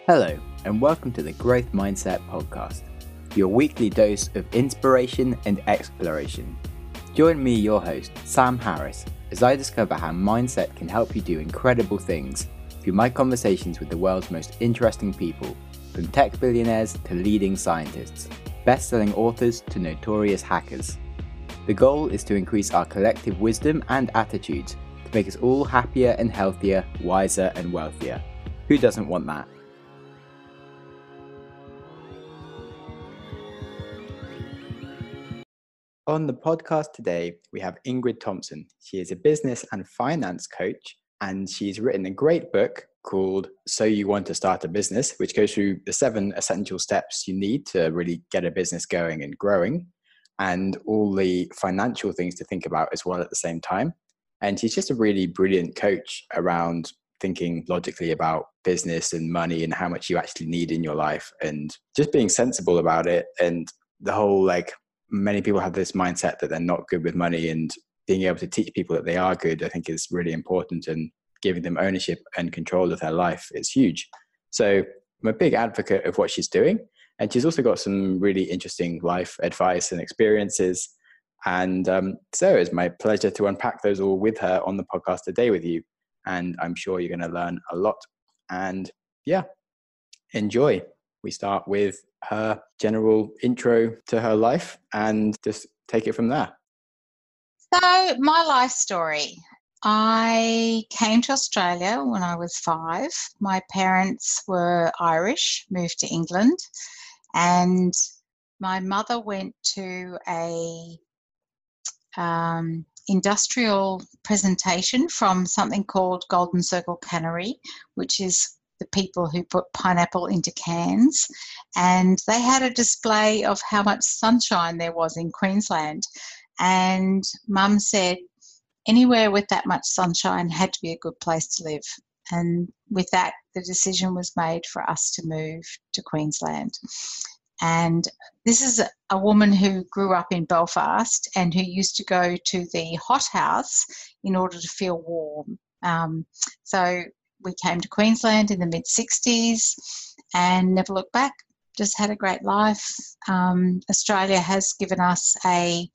Hello, and welcome to the Growth Mindset Podcast, your weekly dose of inspiration and exploration. Join me, your host, Sam Harris, as I discover how mindset can help you do incredible things through my conversations with the world's most interesting people, from tech billionaires to leading scientists, best-selling authors to notorious hackers. The goal is to increase our collective wisdom and attitudes to make us all happier and healthier, wiser and wealthier. Who doesn't want that? On the podcast today, we have Ingrid Thompson. She is a business and finance coach, and she's written a great book called So You Want to Start a Business, which goes through the 7 essential steps you need to really get a business going and growing, and all the financial things to think about as well at the same time. And she's just a really brilliant coach around thinking logically about business and money and how much you actually need in your life, and just being sensible about it. And the whole many people have this mindset that they're not good with money, and being able to teach people that they are good, I think, is really important, and giving them ownership and control of their life is huge. So I'm a big advocate of what she's doing, and she's also got some really interesting life advice and experiences. And so it's my pleasure to unpack those all with her on the podcast today with you. And I'm sure you're going to learn a lot. And yeah, enjoy. We start with her general intro to her life and just take it from there. So my life story. I came to Australia when I was 5. My parents were Irish, moved to England, and my mother went to a industrial presentation from something called Golden Circle Cannery, which is the people who put pineapple into cans, and they had a display of how much sunshine there was in Queensland. And Mum said anywhere with that much sunshine had to be a good place to live. And with that, the decision was made for us to move to Queensland. And this is a woman who grew up in Belfast and who used to go to the hothouse in order to feel warm. So we came to Queensland in the mid-60s and never looked back, just had a great life. Australia has given us a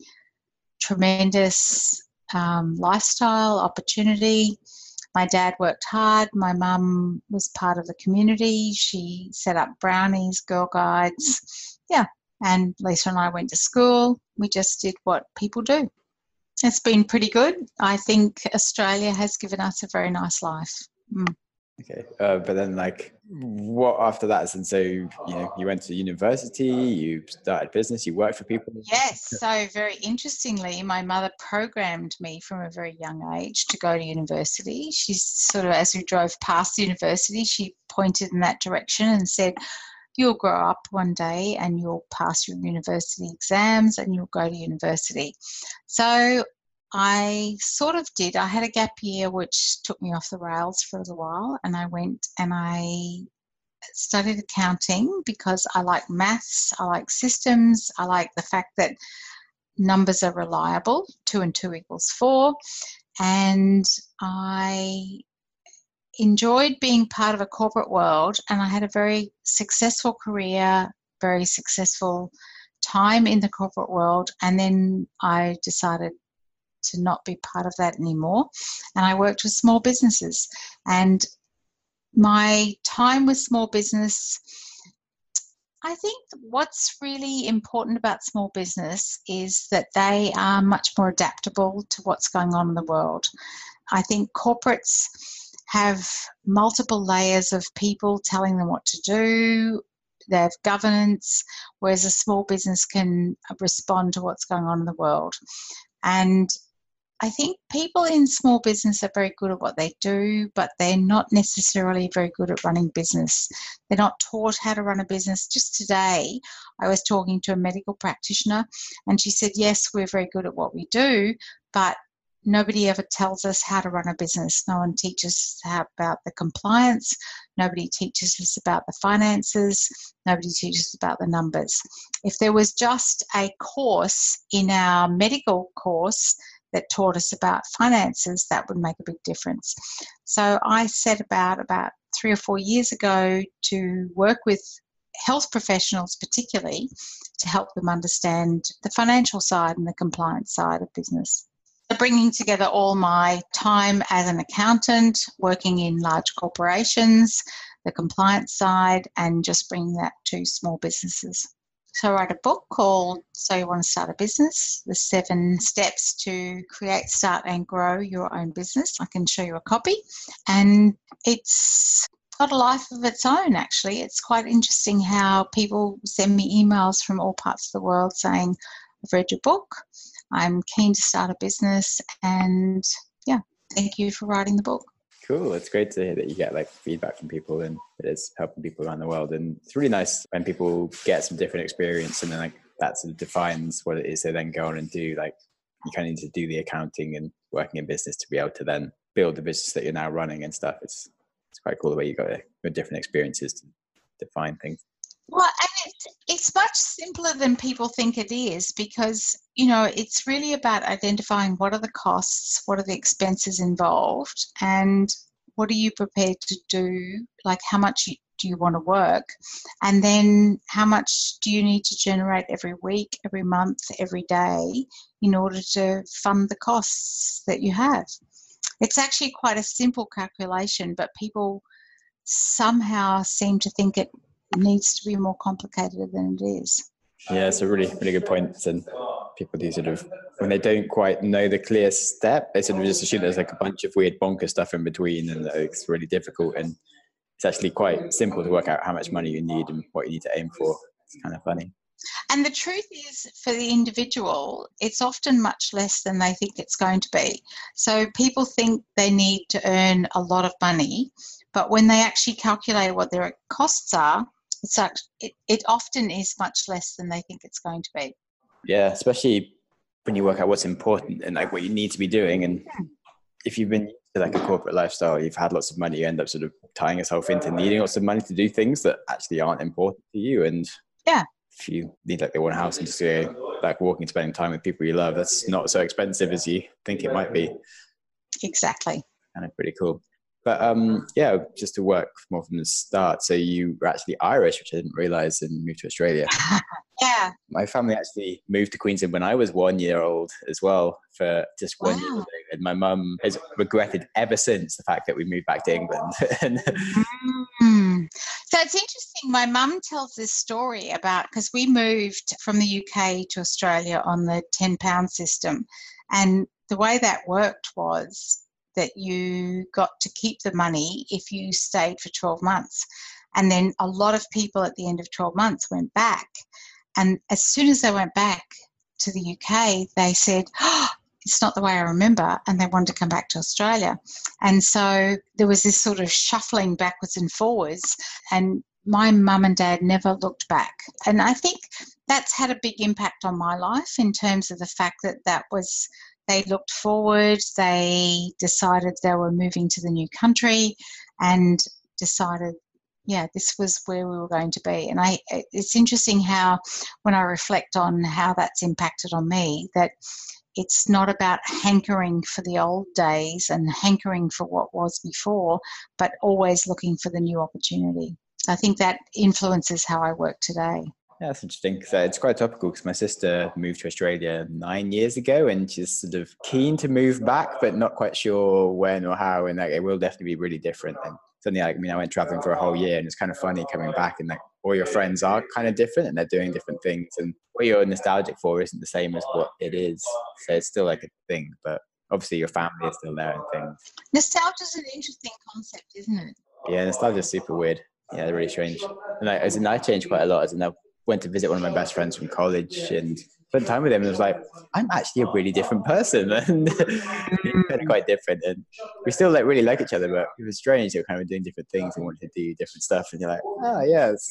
tremendous lifestyle opportunity. My dad worked hard. My mum was part of the community. She set up brownies, Girl Guides. Yeah, and Lisa and I went to school. We just did what people do. It's been pretty good. I think Australia has given us a very nice life. Okay, but then what after that? And so you went to university, you started business, you worked for people. Yes, so very interestingly, my mother programmed me from a very young age to go to university. She sort of, as we drove past the university, she pointed in that direction and said, you'll grow up one day and you'll pass your university exams and you'll go to university. So I sort of did. I had a gap year which took me off the rails for a little while, and I went and I studied accounting because I like maths, I like systems, I like the fact that numbers are reliable, 2 and 2 equals 4, and I enjoyed being part of a corporate world, and I had a very successful career, very successful time in the corporate world, and then I decided to not be part of that anymore, and I worked with small businesses. And my time with small business, I think what's really important about small business is that they are much more adaptable to what's going on in the world. I think corporates have multiple layers of people telling them what to do. They have governance, whereas a small business can respond to what's going on in the world. And I think people in small business are very good at what they do, but they're not necessarily very good at running business. They're not taught how to run a business. Just today, I was talking to a medical practitioner, and she said, yes, we're very good at what we do, but nobody ever tells us how to run a business. No one teaches us about the compliance. Nobody teaches us about the finances. Nobody teaches us about the numbers. If there was just a course in our medical course that taught us about finances, that would make a big difference. So I set about 3 or 4 years ago to work with health professionals particularly to help them understand the financial side and the compliance side of business. So bringing together all my time as an accountant, working in large corporations, the compliance side, and just bringing that to small businesses. So I wrote a book called So You Want to Start a Business, the 7 steps to create, start and grow your own business. I can show you a copy. And it's got a life of its own, actually. It's quite interesting how people send me emails from all parts of the world saying, I've read your book, I'm keen to start a business, and yeah, thank you for writing the book. Cool. It's great to hear that you get like feedback from people and that it's helping people around the world. And it's really nice when people get some different experience and then like that sort of defines what it is they then go on and do. Like you kind of need to do the accounting and working in business to be able to then build the business that you're now running and stuff. It's quite cool the way you got your different experiences to define things. Well, and it's much simpler than people think it is because, you know, it's really about identifying what are the costs, what are the expenses involved, and what are you prepared to do, like how much do you want to work, and then how much do you need to generate every week, every month, every day in order to fund the costs that you have. It's actually quite a simple calculation, but people somehow seem to think it needs to be more complicated than it is. Yeah, it's a really, really good point. And people do sort of, when they don't quite know the clear step, they sort of just assume there's like a bunch of weird bonker stuff in between and it's really difficult. And it's actually quite simple to work out how much money you need and what you need to aim for. It's kind of funny. And the truth is, for the individual, it's often much less than they think it's going to be. So people think they need to earn a lot of money, but when they actually calculate what their costs are, it often is much less than they think it's going to be. Yeah, especially when you work out what's important and like what you need to be doing. And if you've been used to like a corporate lifestyle, you've had lots of money, you end up sort of tying yourself into needing lots of money to do things that actually aren't important to you. And yeah, if you need like the one house and just go like walking, spending time with people you love, that's not so expensive as you think it might be. Exactly. Kind of pretty cool. But yeah, just to work more from the start. So you were actually Irish, which I didn't realize, and moved to Australia. Yeah. My family actually moved to Queensland when I was 1 year old as well, for just 1 year old. And my mum has regretted ever since the fact that we moved back to England. So it's interesting. My mum tells this story about, because we moved from the UK to Australia on the £10 system. And the way that worked was that you got to keep the money if you stayed for 12 months. And then a lot of people at the end of 12 months went back. And as soon as they went back to the UK, they said, oh, it's not the way I remember, and they wanted to come back to Australia. And so there was this sort of shuffling backwards and forwards, and my mum and dad never looked back. And I think that's had a big impact on my life in terms of the fact that was, they looked forward, they decided they were moving to the new country and decided, yeah, this was where we were going to be. And it's interesting how, when I reflect on how that's impacted on me, that it's not about hankering for the old days and hankering for what was before, but always looking for the new opportunity. I think that influences how I work today. Yeah, that's interesting. So it's quite topical because my sister moved to Australia 9 years ago and she's sort of keen to move back, but not quite sure when or how. And like, it will definitely be really different. And suddenly, like, I mean, I went traveling for a whole year and it's kind of funny coming back and like all your friends are kind of different and they're doing different things. And what you're nostalgic for isn't the same as what it is. So it's still like a thing, but obviously your family is still there and things. Nostalgia is an interesting concept, isn't it? Yeah, nostalgia is super weird. Yeah, really strange. And I changed quite a lot as I went to visit one of my best friends from college and spent time with him and I was like, I'm actually a really different person and he's kind of quite different and we still like really like each other, but it was strange. They were kind of doing different things and wanted to do different stuff and you're like, oh yes.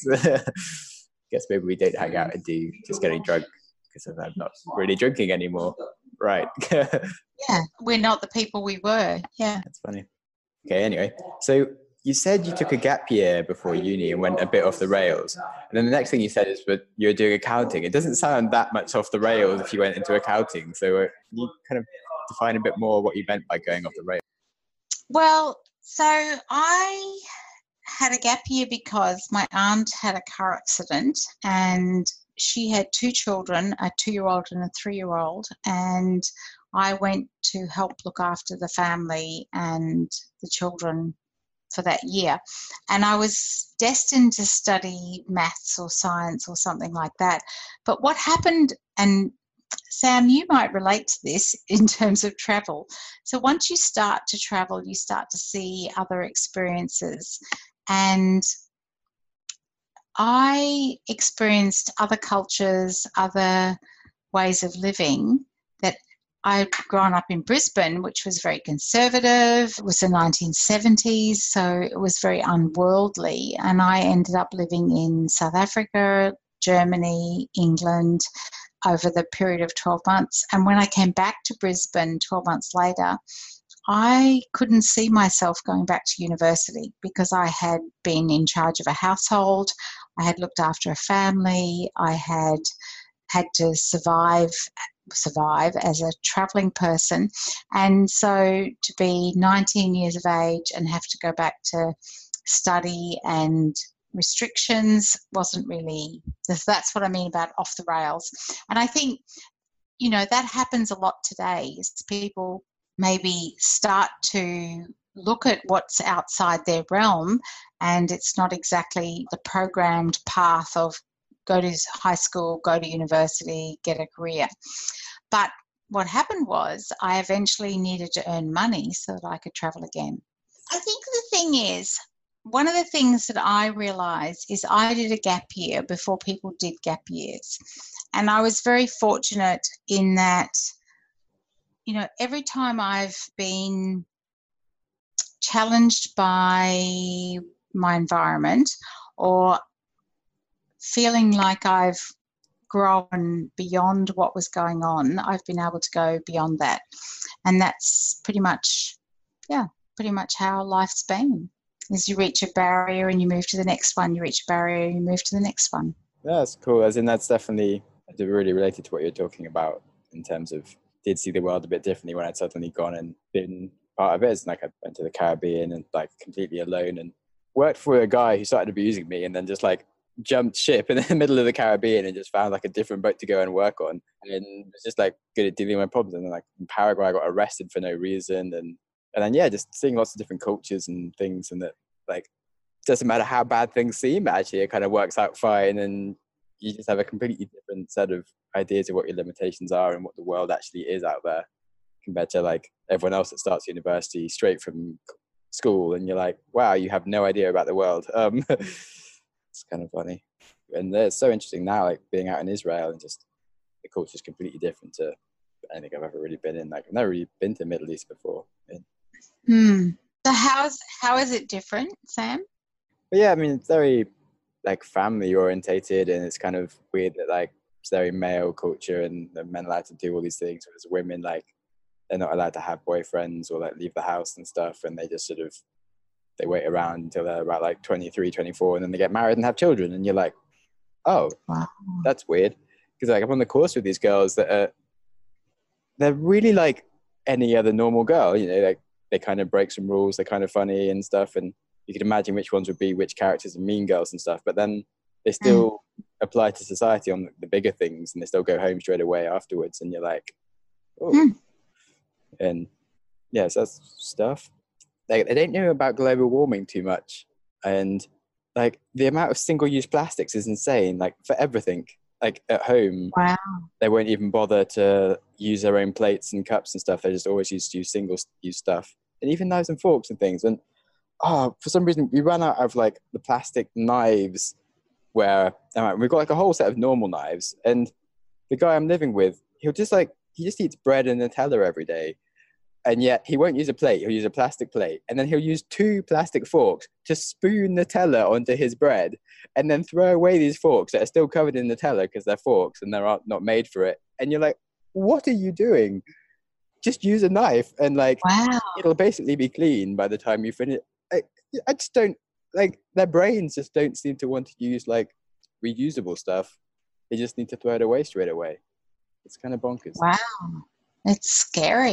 Guess maybe we don't hang out and do just getting drunk because I'm not really drinking anymore. Right. Yeah, we're not the people we were. Yeah. That's funny. Okay, anyway. So you said you took a gap year before uni and went a bit off the rails. And then the next thing you said is, but you're doing accounting. It doesn't sound that much off the rails if you went into accounting. So you kind of define a bit more what you meant by going off the rails. Well, so I had a gap year because my aunt had a car accident and she had two children, a 2-year-old and a 3-year-old, and I went to help look after the family and the children for that year. And I was destined to study maths or science or something like that. But what happened, and Sam, you might relate to this in terms of travel. So once you start to travel, you start to see other experiences. And I experienced other cultures, other ways of living that I'd grown up in Brisbane, which was very conservative. It was the 1970s, so it was very unworldly. And I ended up living in South Africa, Germany, England over the period of 12 months. And when I came back to Brisbane 12 months later, I couldn't see myself going back to university because I had been in charge of a household, I had looked after a family, I had to survive as a travelling person. And so to be 19 years of age and have to go back to study and restrictions wasn't really, that's what I mean about off the rails. And I think, that happens a lot today is people maybe start to look at what's outside their realm and it's not exactly the programmed path of go to high school, go to university, get a career. But what happened was I eventually needed to earn money so that I could travel again. I think the thing is, one of the things that I realised is I did a gap year before people did gap years. And I was very fortunate in that, every time I've been challenged by my environment or feeling like I've grown beyond what was going on, I've been able to go beyond that. And that's pretty much how life's been. As you reach a barrier and you move to the next one, you reach a barrier and you move to the next one. Yeah, that's cool. As in, that's definitely really related to what you're talking about in terms of did see the world a bit differently when I'd suddenly gone and been part of it. It's like I went to the Caribbean and like completely alone and worked for a guy who started abusing me and then just like jumped ship in the middle of the Caribbean and just found like a different boat to go and work on and was just like good at dealing with problems. And then like in Paraguay I got arrested for no reason and then just seeing lots of different cultures and things and that like it doesn't matter how bad things seem, actually it kind of works out fine and you just have a completely different set of ideas of what your limitations are and what the world actually is out there compared to like everyone else that starts university straight from school and you're like, wow, you have no idea about the world. It's kind of funny. And it's so interesting now, like being out in Israel and just the culture is completely different to anything I've ever really been in. Like I've never really been to the Middle East before. So how is it different, Sam? But yeah, I mean, it's very like family orientated and it's kind of weird that like it's very male culture and the men allowed to do all these things, whereas women like they're not allowed to have boyfriends or like leave the house and stuff, and they just sort of they wait around until they're about like 23, 24 and then they get married and have children and you're like, oh, wow, that's weird. Because like I'm on the course with these girls that are they're really like any other normal girl, like they kind of break some rules, they're kind of funny and stuff, and you could imagine which ones would be which characters in Mean Girls and stuff, but then they still apply to society on the bigger things and they still go home straight away afterwards and you're like, oh. And yes, that's stuff. Like, they don't know about global warming too much. And like the amount of single-use plastics is insane, like for everything. Like at home, wow, they won't even bother to use their own plates and cups and stuff. They just always used to use single-use stuff. And even knives and forks and things. And for some reason, we ran out of like the plastic knives where we've got like a whole set of normal knives. And the guy I'm living with, he just eats bread and Nutella every day. And yet he won't use a plate, he'll use a plastic plate. And then he'll use 2 plastic forks to spoon Nutella onto his bread and then throw away these forks that are still covered in Nutella because they're forks and they're not made for it. And you're like, what are you doing? Just use a knife and like, wow, it'll basically be clean by the time you finish. I just don't, like, their brains just don't seem to want to use like reusable stuff. They just need to throw it away straight away. It's kind of bonkers. Wow. It's scary.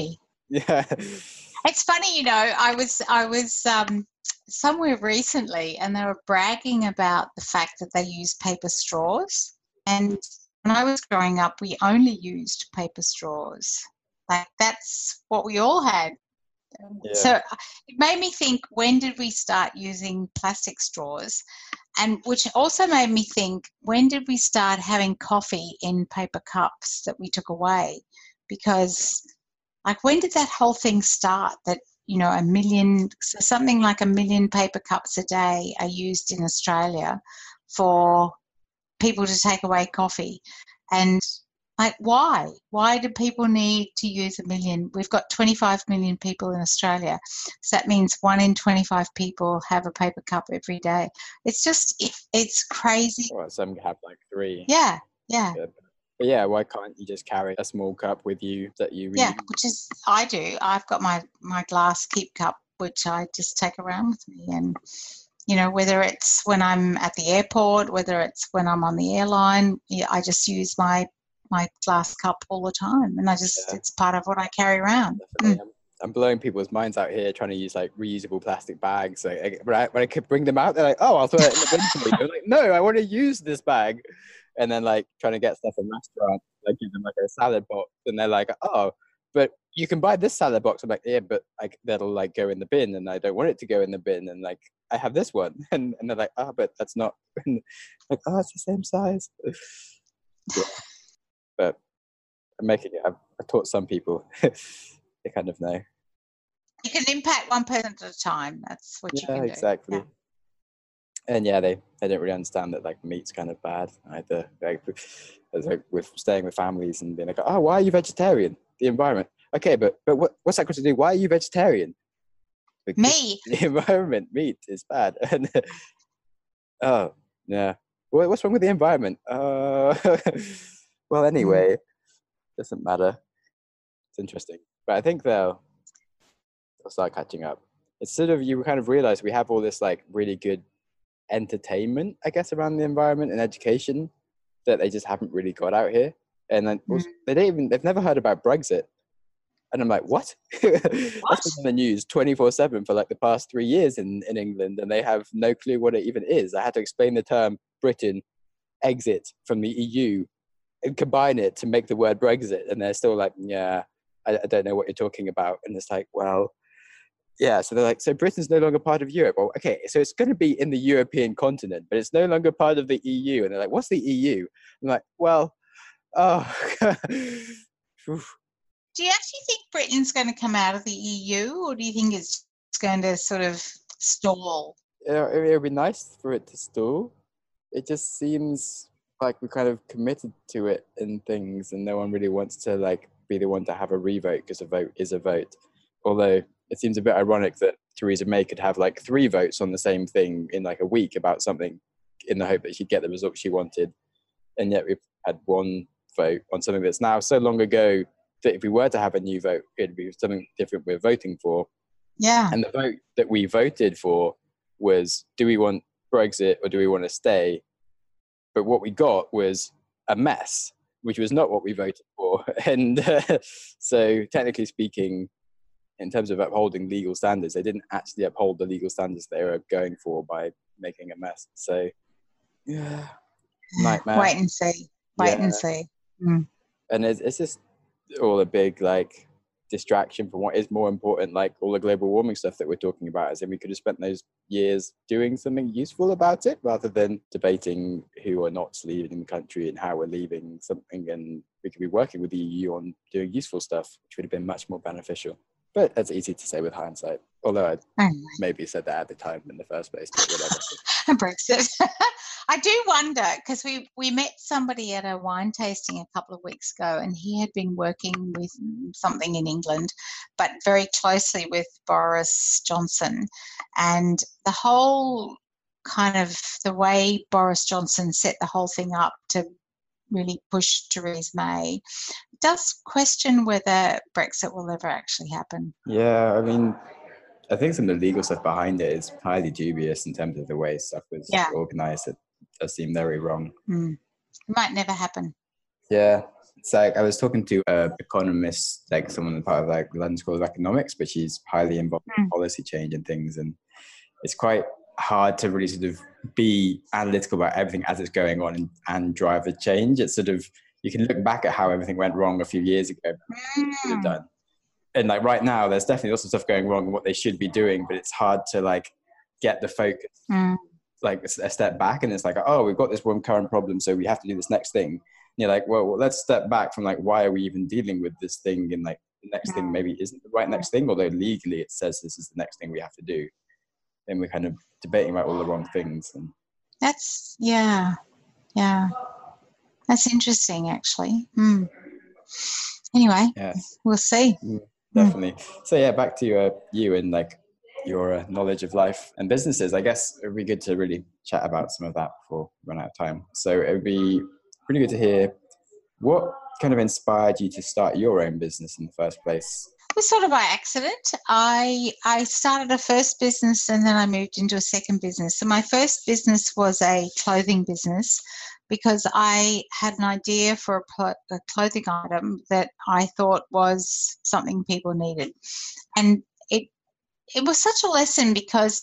Yeah. It's funny, you know, I was somewhere recently and they were bragging about the fact that they use paper straws. And when I was growing up, we only used paper straws. Like that's what we all had. Yeah. So it made me think, when did we start using plastic straws? And which also made me think, when did we start having coffee in paper cups that we took away? Because like, when did that whole thing start? That, you know, something like 1 million paper cups a day are used in Australia for people to take away coffee. And like, why? Why do people need to use 1 million? We've got 25 million people in Australia. So that means 1 in 25 people have a paper cup every day. It's just, it's crazy. Well, some have like 3. Yeah, yeah. But yeah, why can't you just carry a small cup with you that you read? Yeah, which is, I do. I've got my glass keep cup, which I just take around with me. And, you know, whether it's when I'm at the airport, whether it's when I'm on the airline, I just use my glass cup all the time. And it's part of what I carry around. I'm blowing people's minds out here trying to use like reusable plastic bags. Like, when I could bring them out, they're like, "Oh, I'll throw it in the bin for you." I'm like, "No, I want to use this bag." And then like trying to get stuff in restaurants, like give them like a salad box, and they're like, "Oh, but you can buy this salad box." I'm like, "Yeah, but like that'll like go in the bin, and I don't want it to go in the bin." And like I have this one, and they're like, "Oh, but that's not." Like, "Oh, it's the same size." Yeah. But I'm making it. I've taught some people. They kind of know. You can impact one person at a time. That's what you can do. Exactly. Yeah. And yeah, they don't really understand that like meat's kind of bad either. Like with staying with families and being like, "Oh, why are you vegetarian?" The environment. Okay, but what's that got to do? Why are you vegetarian? Because Me. the environment, meat is bad. And oh yeah, what's wrong with the environment? Well, anyway, doesn't matter. It's interesting, but I think they'll start catching up. It's sort of, you kind of realize we have all this like really good entertainment, I guess, around the environment and education that they just haven't really got out here. And then also, they've never heard about Brexit. And I'm like, what? That's been on the news 24/7 for like the past 3 years in England, and they have no clue what it even is. I had to explain the term Britain exit from the EU and combine it to make the word Brexit. And they're still like, yeah, I don't know what you're talking about. And it's like, well, yeah, so they're like, so Britain's no longer part of Europe. Well, okay, so it's going to be in the European continent, but it's no longer part of the EU. And they're like, what's the EU? I'm like, well, oh. Do you actually think Britain's going to come out of the EU, or do you think it's going to sort of stall? It would be nice for it to stall. It just seems like we're kind of committed to it in things, and no one really wants to like be the one to have a revote, because a vote is a vote. Although it seems a bit ironic that Theresa May could have like 3 votes on the same thing in like a week about something in the hope that she'd get the result she wanted. And yet we've had 1 vote on something that's now so long ago that if we were to have a new vote, it'd be something different we're voting for. Yeah. And the vote that we voted for was, do we want Brexit or do we want to stay? But what we got was a mess, which was not what we voted for. And so technically speaking, in terms of upholding legal standards, they didn't actually uphold the legal standards they were going for by making a mess. So, yeah, nightmare. Wait and see. Wait and see. Mm. And it's just all a big like distraction from what is more important, like all the global warming stuff that we're talking about. As in, we could have spent those years doing something useful about it rather than debating who or not's leaving the country and how we're leaving something. And we could be working with the EU on doing useful stuff, which would have been much more beneficial. But that's easy to say with hindsight, although I maybe said that at the time in the first place, but whatever. Brexit. I do wonder, because we met somebody at a wine tasting a couple of weeks ago, and he had been working with something in England, but very closely with Boris Johnson. And the whole kind of the way Boris Johnson set the whole thing up to really push Theresa May, does question whether Brexit will ever actually happen. Yeah, I mean, I think some of the legal stuff behind it is highly dubious in terms of the way stuff was organised. It does seem very wrong. It might never happen. Yeah, It's like I was talking to an economist, like someone part of like London School of Economics, but she's highly involved in policy change and things, and it's quite hard to really sort of be analytical about everything as it's going on and drive a change. It's sort of, you can look back at how everything went wrong a few years ago, could have done. And like right now, there's definitely lots of stuff going wrong and what they should be doing, but it's hard to like get the focus, like a step back. And it's like, oh, we've got this one current problem, so we have to do this next thing. And you're like, well, let's step back from like, why are we even dealing with this thing? And like the next thing maybe isn't the right next thing, although legally it says this is the next thing we have to do. And we're kind of debating about all the wrong things. And that's, yeah. That's interesting, actually. Anyway, we'll see. Definitely. So yeah, back to you and like your knowledge of life and businesses. I guess it would be good to really chat about some of that before we run out of time. So it would be really good to hear what kind of inspired you to start your own business in the first place. It was sort of by accident. I started a first business and then I moved into a second business. So my first business was a clothing business because I had an idea for a clothing item that I thought was something people needed. And it was such a lesson because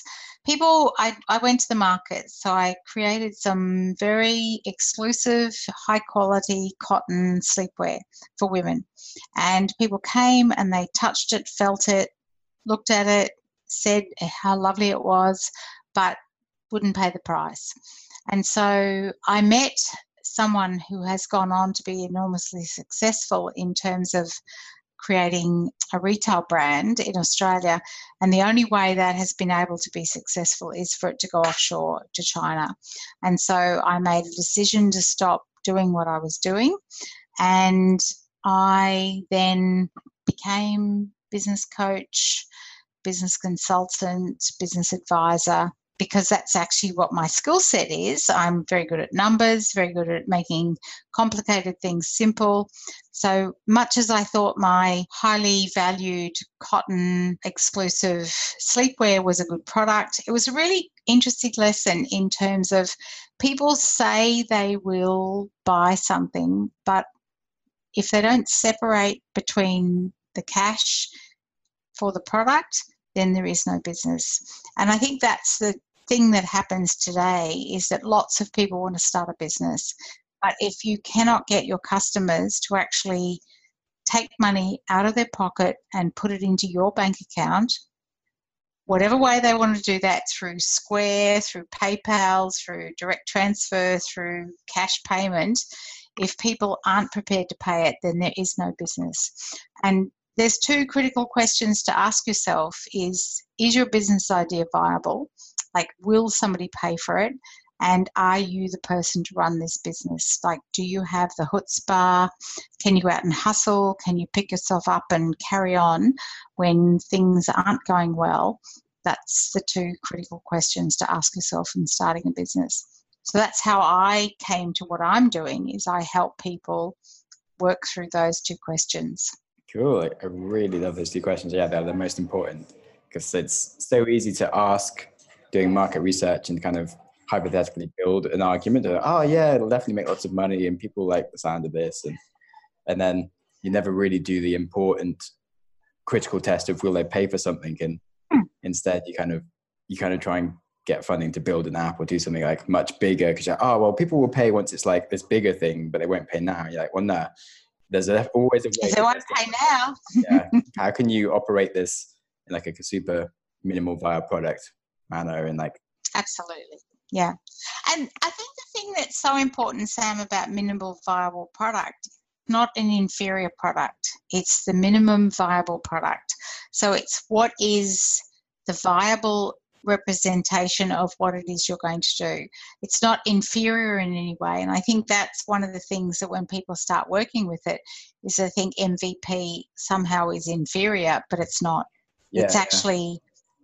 I went to the market, so I created some very exclusive, high-quality cotton sleepwear for women. And people came and they touched it, felt it, looked at it, said how lovely it was, but wouldn't pay the price. And so I met someone who has gone on to be enormously successful in terms of creating a retail brand in Australia, and the only way that has been able to be successful is for it to go offshore to China. And so I made a decision to stop doing what I was doing, and I then became business coach, business consultant, business advisor, because that's actually what my skill set is. I'm very good at numbers, very good at making complicated things simple. So much as I thought my highly valued cotton exclusive sleepwear was a good product, it was a really interesting lesson in terms of people say they will buy something, but if they don't separate between the cash for the product, then there is no business. And I think that's the thing that happens today, is that lots of people want to start a business. But if you cannot get your customers to actually take money out of their pocket and put it into your bank account, whatever way they want to do that, through Square, through PayPal, through direct transfer, through cash payment, if people aren't prepared to pay it, then there is no business. And there's two critical questions to ask yourself is your business idea viable? Like, will somebody pay for it? And are you the person to run this business? Like, do you have the chutzpah? Can you go out and hustle? Can you pick yourself up and carry on when things aren't going well? That's the two critical questions to ask yourself in starting a business. So that's how I came to what I'm doing, is I help people work through those two questions. Cool. I really love those two questions. Yeah, they're the most important, because it's so easy to ask doing market research and kind of hypothetically build an argument of, oh yeah, it'll definitely make lots of money and people like the sound of this. And then you never really do the important critical test of will they pay for something. And instead you kind of try and get funding to build an app or do something like much bigger, because you're like, oh, well, people will pay once it's like this bigger thing, but they won't pay now. You're like, well, no, there's always a way. They won't pay now. Yeah. How can you operate this in like a super minimal viable product manner? And like, absolutely. Yeah. And I think the thing that's so important, Sam, about minimal viable product, not an inferior product. It's the minimum viable product. So it's what is the viable representation of what it is you're going to do. It's not inferior in any way. And I think that's one of the things that when people start working with it, is I think MVP somehow is inferior, but it's not. Yeah, it's actually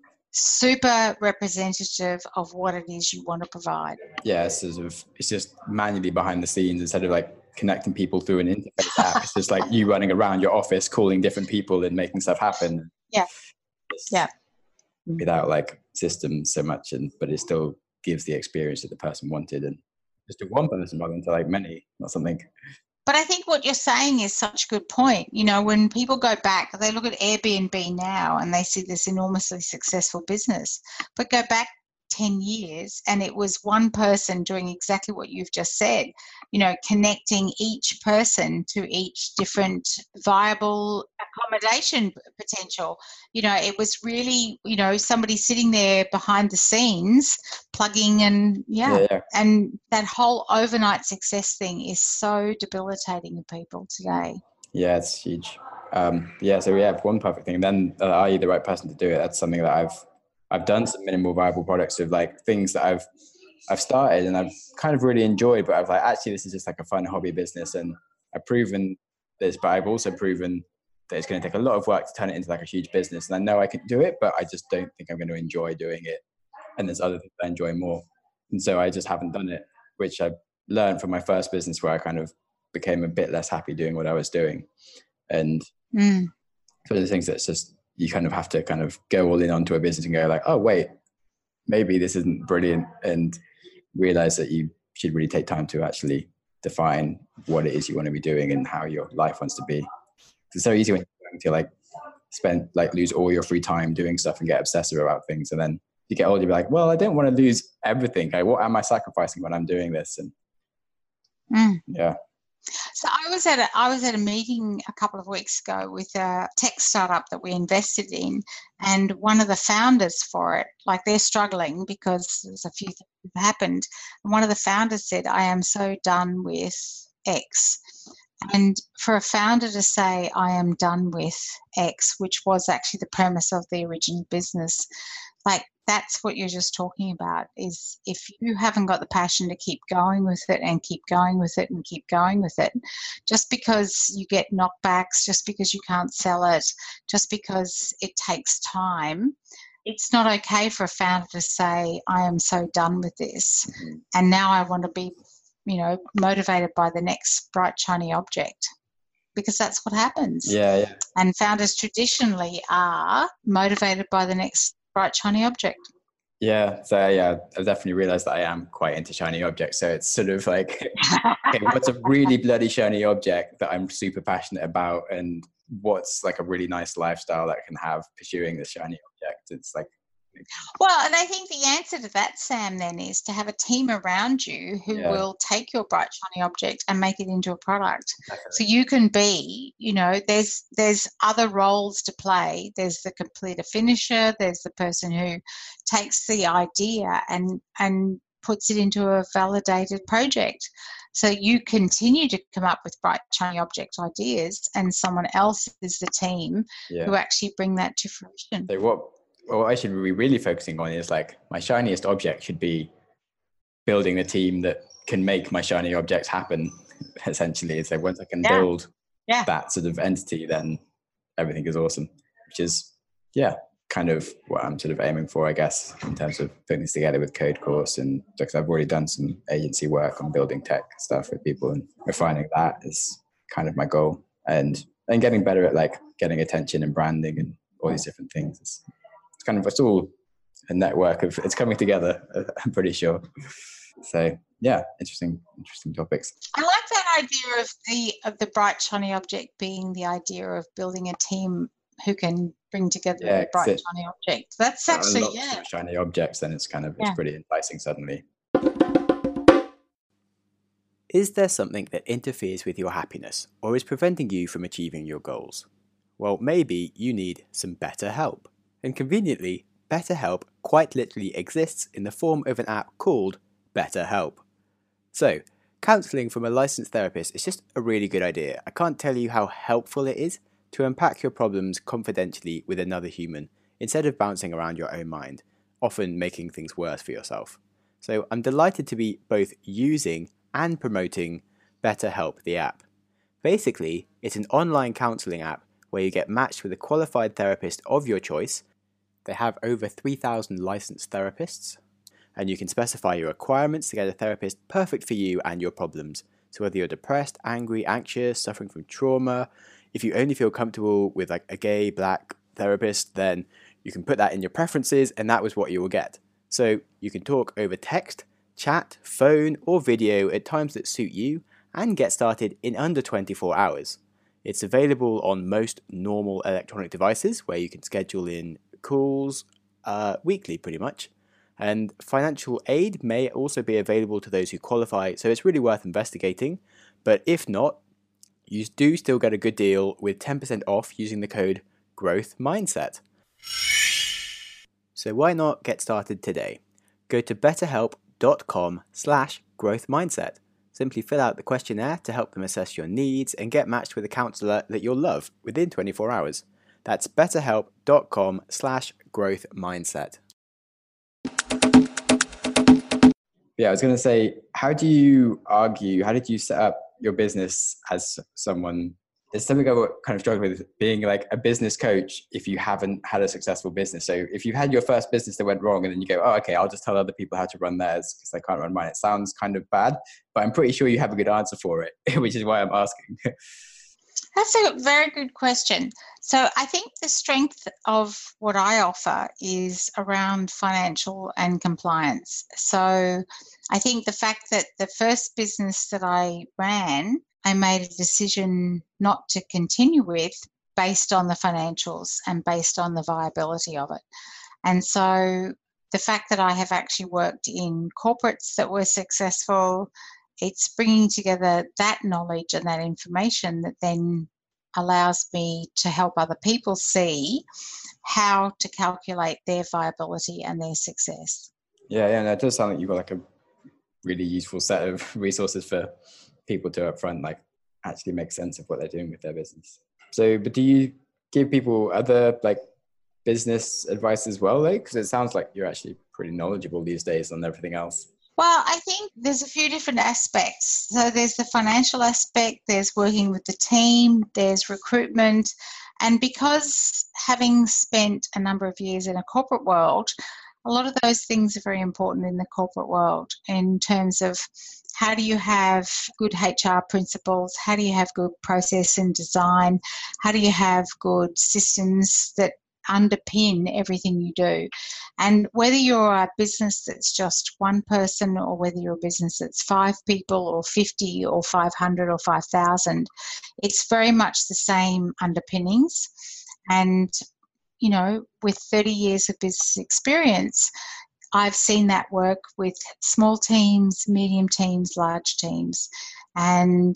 super representative of what it is you want to provide. Yeah, it's just manually behind the scenes instead of like connecting people through an interface app. It's just like you running around your office calling different people and making stuff happen. Yeah. Yeah. Without like systems so much, but it still gives the experience that the person wanted, and just to one person rather than to like many or something. But I think what you're saying is such a good point. You know, when people go back, they look at Airbnb now and they see this enormously successful business. But go back 10 years and it was one person doing exactly what you've just said, you know, connecting each person to each different viable accommodation potential. You know, it was really, you know, somebody sitting there behind the scenes plugging and and that whole overnight success thing is so debilitating to people today. Yeah, it's huge. So we have one perfect thing, and then are you the right person to do it? That's something that I've done some minimal viable products of like things that I've started and I've kind of really enjoyed, but I've like, actually this is just like a fun hobby business, and I've proven this, but I've also proven that it's going to take a lot of work to turn it into like a huge business. And I know I can do it, but I just don't think I'm going to enjoy doing it. And there's other things I enjoy more. And so I just haven't done it, which I learned from my first business where I kind of became a bit less happy doing what I was doing. And one of the things that's just, you kind of have to kind of go all in onto a business and go like, oh, wait, maybe this isn't brilliant, and realize that you should really take time to actually define what it is you want to be doing and how your life wants to be. It's so easy when you're going to lose all your free time doing stuff and get obsessive about things. And then you get older, you're like, well, I don't want to lose everything. Like, what am I sacrificing when I'm doing this? And yeah. So I was at a meeting a couple of weeks ago with a tech startup that we invested in, and one of the founders for it, like they're struggling because there's a few things that happened. And one of the founders said, I am so done with X. And for a founder to say, I am done with X, which was actually the premise of the original business, like that's what you're just talking about, is if you haven't got the passion to keep going with it and keep going with it and keep going with it, just because you get knockbacks, just because you can't sell it, just because it takes time, it's not okay for a founder to say, I am so done with this and now I want to be, you know, motivated by the next bright shiny object, because that's what happens. Yeah. And founders traditionally are motivated by the next bright shiny object. Yeah, so yeah, I've definitely realized that I am quite into shiny objects. So it's sort of like, okay, what's a really bloody shiny object that I'm super passionate about, and what's like a really nice lifestyle that I can have pursuing this shiny object? It's like, well, and I think the answer to that, Sam, then is to have a team around you who will take your bright shiny object and make it into a product. Definitely. So you can be, you know, there's other roles to play. There's the completer finisher. There's the person who takes the idea and puts it into a validated project. So you continue to come up with bright shiny object ideas, and someone else is the team who actually bring that to fruition. So what I should be really focusing on is like, my shiniest object should be building a team that can make my shiny objects happen, essentially. So once I can build that sort of entity, then everything is awesome, which is, kind of what I'm sort of aiming for, I guess, in terms of putting this together with Code Course. And because I've already done some agency work on building tech stuff with people, and refining that is kind of my goal. And getting better at like getting attention and branding and all these different things. It's all a network of, it's coming together, I'm pretty sure. So yeah, interesting topics. I like that idea of the bright shiny object being the idea of building a team who can bring together a bright shiny object. That's actually shiny objects, then it's kind of it's pretty enticing suddenly. Is there something that interferes with your happiness or is preventing you from achieving your goals? Well, maybe you need some better help. And conveniently, BetterHelp quite literally exists in the form of an app called BetterHelp. So, counselling from a licensed therapist is just a really good idea. I can't tell you how helpful it is to unpack your problems confidentially with another human instead of bouncing around your own mind, often making things worse for yourself. So I'm delighted to be both using and promoting BetterHelp, the app. Basically, it's an online counselling app where you get matched with a qualified therapist of your choice. They have over 3,000 licensed therapists, and you can specify your requirements to get a therapist perfect for you and your problems. So whether you're depressed, angry, anxious, suffering from trauma, if you only feel comfortable with like a gay, black therapist, then you can put that in your preferences and that was what you will get. So you can talk over text, chat, phone, or video at times that suit you, and get started in under 24 hours. It's available on most normal electronic devices where you can schedule in calls weekly pretty much. And financial aid may also be available to those who qualify, so it's really worth investigating. But if not, you do still get a good deal with 10% off using the code Growth Mindset. So why not get started today? Go to betterhelp.com/growthmindset. Simply fill out the questionnaire to help them assess your needs and get matched with a counsellor that you'll love within 24 hours. That's betterhelp.com/growthmindset. Yeah, I was going to say, how did you set up your business as someone? There's something I kind of struggle with being like a business coach if you haven't had a successful business. So if you've had your first business that went wrong and then you go, oh, okay, I'll just tell other people how to run theirs because I can't run mine. It sounds kind of bad, but I'm pretty sure you have a good answer for it, which is why I'm asking. That's a very good question. So I think the strength of what I offer is around financial and compliance. So I think the fact that the first business that I ran, I made a decision not to continue with based on the financials and based on the viability of it. And so the fact that I have actually worked in corporates that were successful, it's bringing together that knowledge and that information that then allows me to help other people see how to calculate their viability and their success. Yeah, that does sound like you've got like a really useful set of resources for people to upfront like actually make sense of what they're doing with their business. So, but do you give people other like business advice as well, like, because it sounds like you're actually pretty knowledgeable these days on everything else? Well, I think there's a few different aspects. So there's the financial aspect, there's working with the team, there's recruitment. And because having spent a number of years in a corporate world, a lot of those things are very important in the corporate world in terms of how do you have good HR principles, how do you have good process and design, how do you have good systems that underpin everything you do. And whether you're a business that's just one person or whether you're a business that's 5 people or 50 or 500 or 5,000, it's very much the same underpinnings. And, you know, with 30 years of business experience, I've seen that work with small teams, medium teams, large teams. And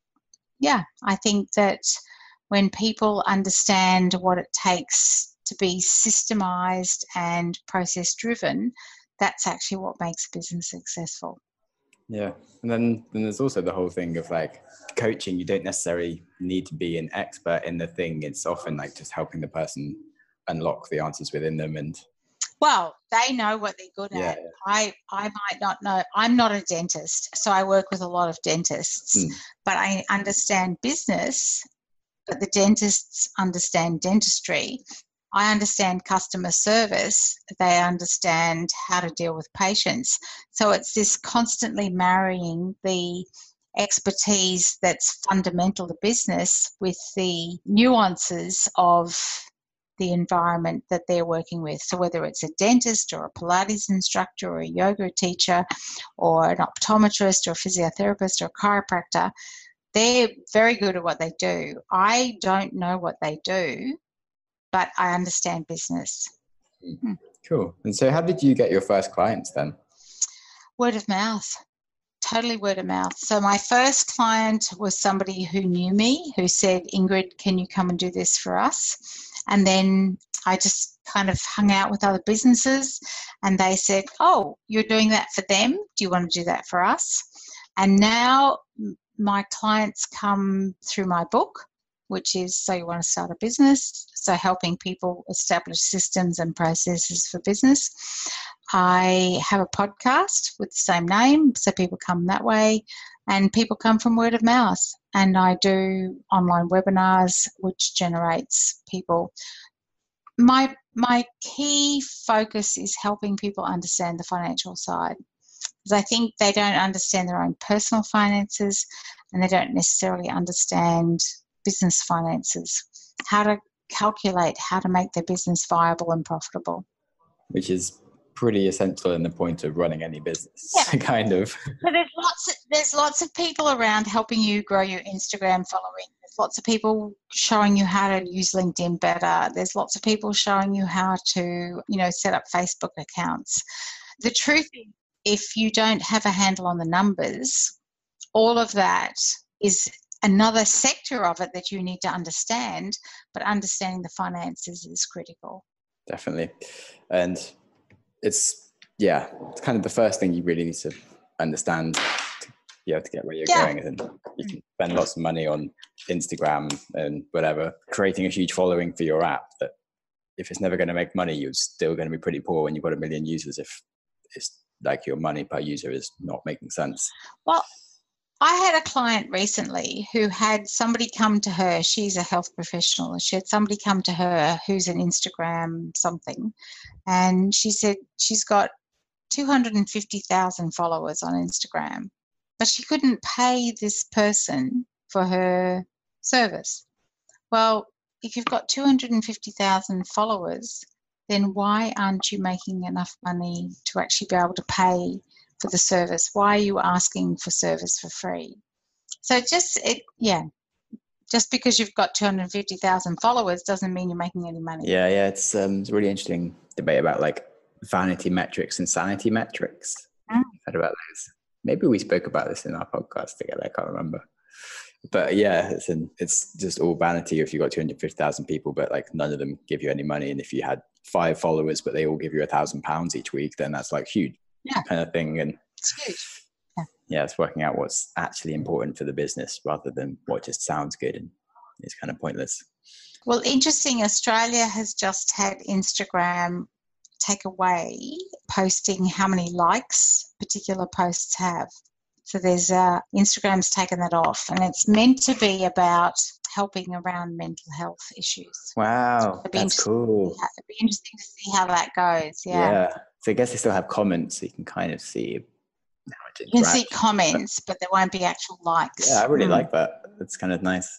yeah, I think that when people understand what it takes to be systemized and process driven, that's actually what makes a business successful. Yeah. And then there's also the whole thing of like coaching. You don't necessarily need to be an expert in the thing. It's often like just helping the person unlock the answers within them. And well, they know what they're good at. I might not know. I'm not a dentist, so I work with a lot of dentists, but I understand business, but the dentists understand dentistry. I understand customer service. They understand how to deal with patients. So it's this constantly marrying the expertise that's fundamental to business with the nuances of the environment that they're working with. So whether it's a dentist or a Pilates instructor or a yoga teacher or an optometrist or a physiotherapist or a chiropractor, they're very good at what they do. I don't know what they do, but I understand business. Cool. And so how did you get your first clients then? Word of mouth. Totally word of mouth. So my first client was somebody who knew me, who said, Ingrid, can you come and do this for us? And then I just kind of hung out with other businesses and they said, oh, you're doing that for them? Do you want to do that for us? And now my clients come through my book, which is So You Want to Start a Business, so helping people establish systems and processes for business. I have a podcast with the same name, so people come that way, and people come from word of mouth. And I do online webinars, which generates people. My key focus is helping people understand the financial side, because I think they don't understand their own personal finances and they don't necessarily understand business finances, how to calculate, how to make their business viable and profitable. Which is pretty essential in the point of running any business, Yeah. kind of. So there's lots of people around helping you grow your Instagram following. There's lots of people showing you how to use LinkedIn better. There's lots of people showing you how to, set up Facebook accounts. The truth is, if you don't have a handle on the numbers, all of that is another sector of it that you need to understand, but understanding the finances is critical. Definitely. And it's kind of the first thing you really need to understand to be able to get where you're going. And you can spend lots of money on Instagram and whatever, creating a huge following for your app, that if it's never going to make money, you're still going to be pretty poor when you've got 1 million users, if it's like your money per user is not making sense. Well, I had a client recently who had somebody come to her. She's a health professional, and she had somebody come to her who's an Instagram something, and she said she's got 250,000 followers on Instagram, but she couldn't pay this person for her service. Well, if you've got 250,000 followers, then why aren't you making enough money to actually be able to pay for the service? Why are you asking for service for free? So just because you've got 250,000 followers doesn't mean you're making any money. Yeah, it's a really interesting debate about like vanity metrics and sanity metrics. I've heard about those. Maybe we spoke about this in our podcast together. I can't remember. But yeah, it's just all vanity if you've got 250,000 people, but like none of them give you any money. And if you had 5 followers, but they all give you £1,000 each week, then that's like huge kind of thing. And it's huge. It's working out what's actually important for the business rather than what just sounds good and is kind of pointless. Well, interesting. Australia has just had Instagram take away posting how many likes particular posts have. So there's Instagram's taken that off, and it's meant to be about helping around mental health issues. Wow, that's cool. It'd be interesting to see how that goes. Yeah. So I guess they still have comments, so you can kind of see. You can see comments, but there won't be actual likes. Yeah, I really like that. It's kind of nice.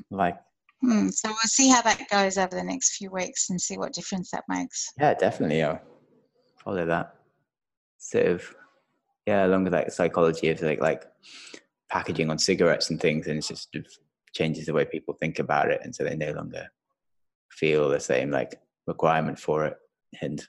So we'll see how that goes over the next few weeks and see what difference that makes. Yeah, definitely. I'll follow that. Sort of, along with like psychology of like packaging on cigarettes and things, and it just sort of changes the way people think about it, and so they no longer feel the same like requirement for it. And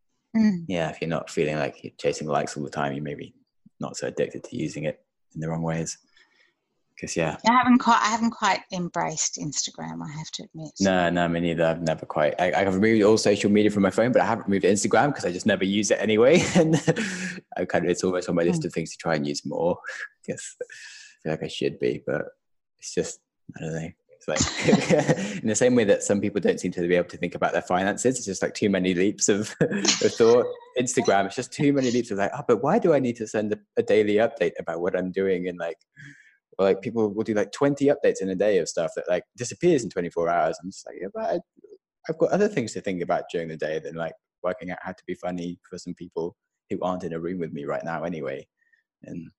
if you're not feeling like you're chasing likes all the time, you may be not so addicted to using it in the wrong ways. Because I haven't quite embraced Instagram, I have to admit. No, me neither. I've never quite. I've removed all social media from my phone, but I haven't removed Instagram because I just never use it anyway. And it's almost on my list of things to try and use more. I guess I feel like I should be, but it's just, I don't know. It's like in the same way that some people don't seem to be able to think about their finances. It's just like too many leaps of thought. Instagram, it's just too many leaps of like, but why do I need to send a daily update about what I'm doing? And like people will do like 20 updates in a day of stuff that like disappears in 24 hours. I'm just like, but I've got other things to think about during the day than like working out how to be funny for some people who aren't in a room with me right now anyway. And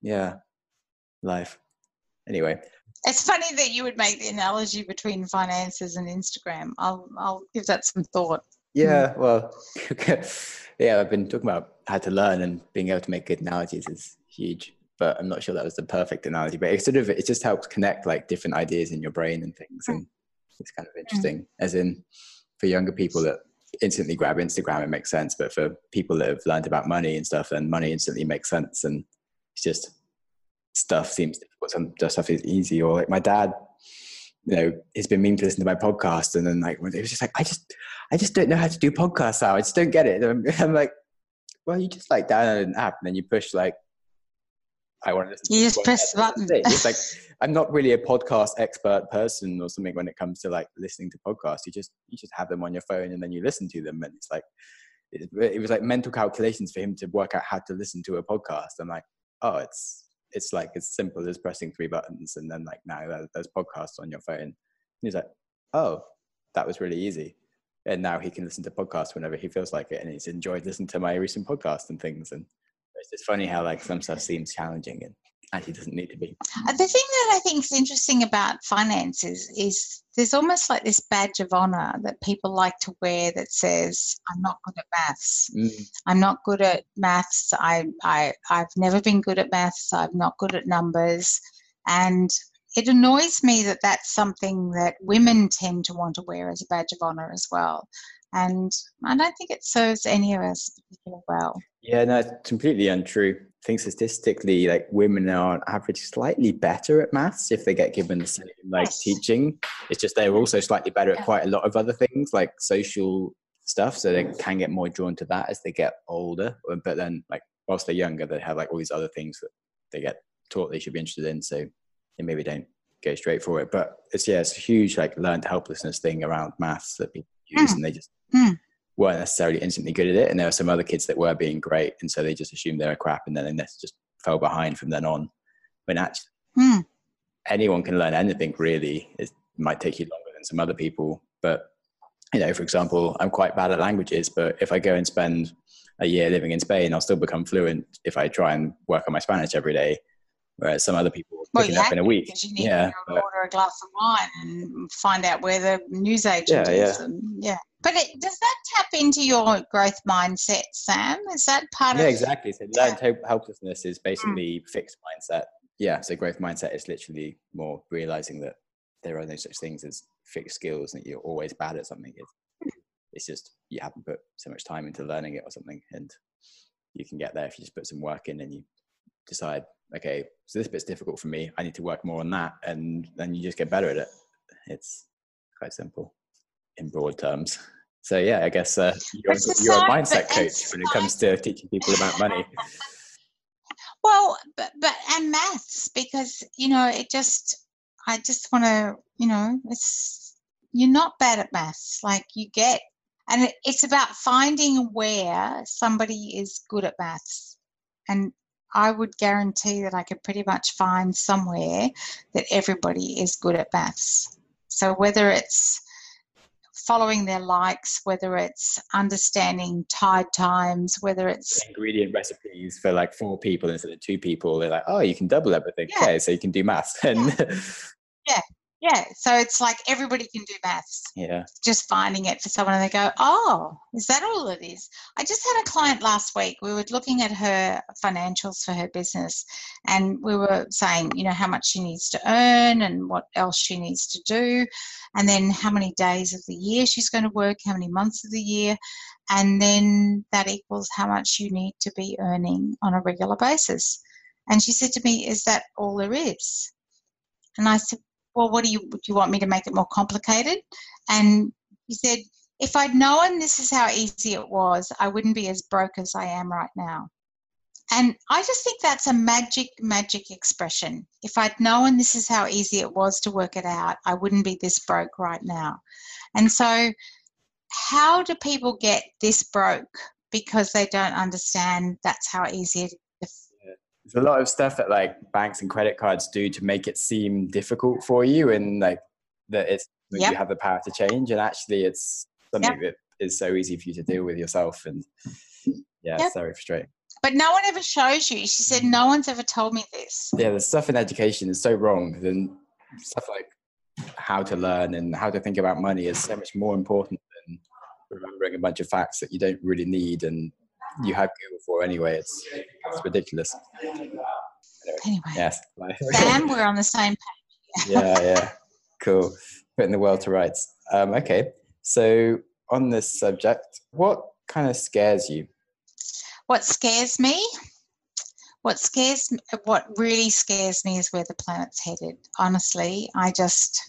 life. Anyway. It's funny that you would make the analogy between finances and Instagram. I'll give that some thought. Yeah, well, I've been talking about how to learn, and being able to make good analogies is huge. But I'm not sure that was the perfect analogy. But it just helps connect like different ideas in your brain and things, and it's kind of interesting. As in, for younger people that instantly grab Instagram, it makes sense. But for people that have learned about money and stuff, then money instantly makes sense, and it's just stuff seems difficult. Some stuff is easy. Or like my dad, he's been meaning to listen to my podcast, and then like it was just like I just don't know how to do podcasts now. I just don't get it. I'm like, well, you just like download an app and then you push like, I want to listen. You just press the button. It's like I'm not really a podcast expert person or something when it comes to like listening to podcasts. You just have them on your phone and then you listen to them, and it's like it was like mental calculations for him to work out how to listen to a podcast. I'm like, oh, it's like as simple as pressing 3 buttons, and then like now there's podcasts on your phone. And he's like, oh, that was really easy. And now he can listen to podcasts whenever he feels like it, and he's enjoyed listening to my recent podcast and things. And it's just funny how like some stuff seems challenging, and actually doesn't need to be. The thing that I think is interesting about finance is there's almost like this badge of honour that people like to wear that says, I'm not good at maths. I'm not good at maths. I've never been good at maths. I'm not good at numbers. And it annoys me that that's something that women tend to want to wear as a badge of honour as well. And I don't think it serves any of us particularly well. Yeah, no, it's completely untrue. I think statistically, like women are on average slightly better at maths if they get given the same teaching. It's just they're also slightly better at quite a lot of other things like social stuff, so they can get more drawn to that as they get older. But then, like whilst they're younger, they have like all these other things that they get taught they should be interested in, so they maybe don't go straight for it. But it's a huge like learned helplessness thing around maths that people use, and they just weren't necessarily instantly good at it. And there were some other kids that were being great, and so they just assumed they were crap, and then they just fell behind from then on. When actually anyone can learn anything really. It might take you longer than some other people, but for example, I'm quite bad at languages, but if I go and spend a year living in Spain, I'll still become fluent if I try and work on my Spanish every day. Whereas some other people pick it up in a week. Because you need to order a glass of wine and find out where the newsagent is. But does that tap into your growth mindset, Sam? Is that part of? Yeah, exactly. So learned helplessness is basically fixed mindset. Yeah. So growth mindset is literally more realizing that there are no such things as fixed skills and that you're always bad at something. It's just you haven't put so much time into learning it or something, and you can get there if you just put some work in and you decide, okay, so this bit's difficult for me, I need to work more on that, and then you just get better at it. It's quite simple in broad terms. So I guess you're a mindset coach when it comes to teaching people about money. Well, but and maths, because I just want to, you're not bad at maths, like and it's about finding where somebody is good at maths. And I would guarantee that I could pretty much find somewhere that everybody is good at maths. So whether it's following their likes, whether it's understanding tide times, whether it's ingredient recipes for like 4 people instead of 2 people, they're like, oh, you can double everything. Okay, so you can do maths. And so it's like everybody can do maths. Just finding it for someone and they go, oh, is that all it is? I just had a client last week. We were looking at her financials for her business, and we were saying, how much she needs to earn and what else she needs to do, and then how many days of the year she's going to work, how many months of the year, and then that equals how much you need to be earning on a regular basis. And she said to me, is that all there is? And I said, well, do you want me to make it more complicated? And he said, if I'd known this is how easy it was, I wouldn't be as broke as I am right now. And I just think that's a magic expression. If I'd known this is how easy it was to work it out, I wouldn't be this broke right now. And so how do people get this broke because they don't understand that's how easy it is? There's a lot of stuff that like banks and credit cards do to make it seem difficult for you, and like that it's you have the power to change, and actually it's something that is so easy for you to deal with yourself, and it's very frustrating. But no one ever shows you. She said, no one's ever told me this. Yeah, the stuff in education is so wrong. Then stuff like how to learn and how to think about money is so much more important than remembering a bunch of facts that you don't really need and you have Google for anyway. It's ridiculous. Anyway, yes. Sam, we're on the same page. Yeah. Cool. Putting the world to rights. Okay. So on this subject, what kind of scares you? What scares me? What really scares me is where the planet's headed. Honestly, I just,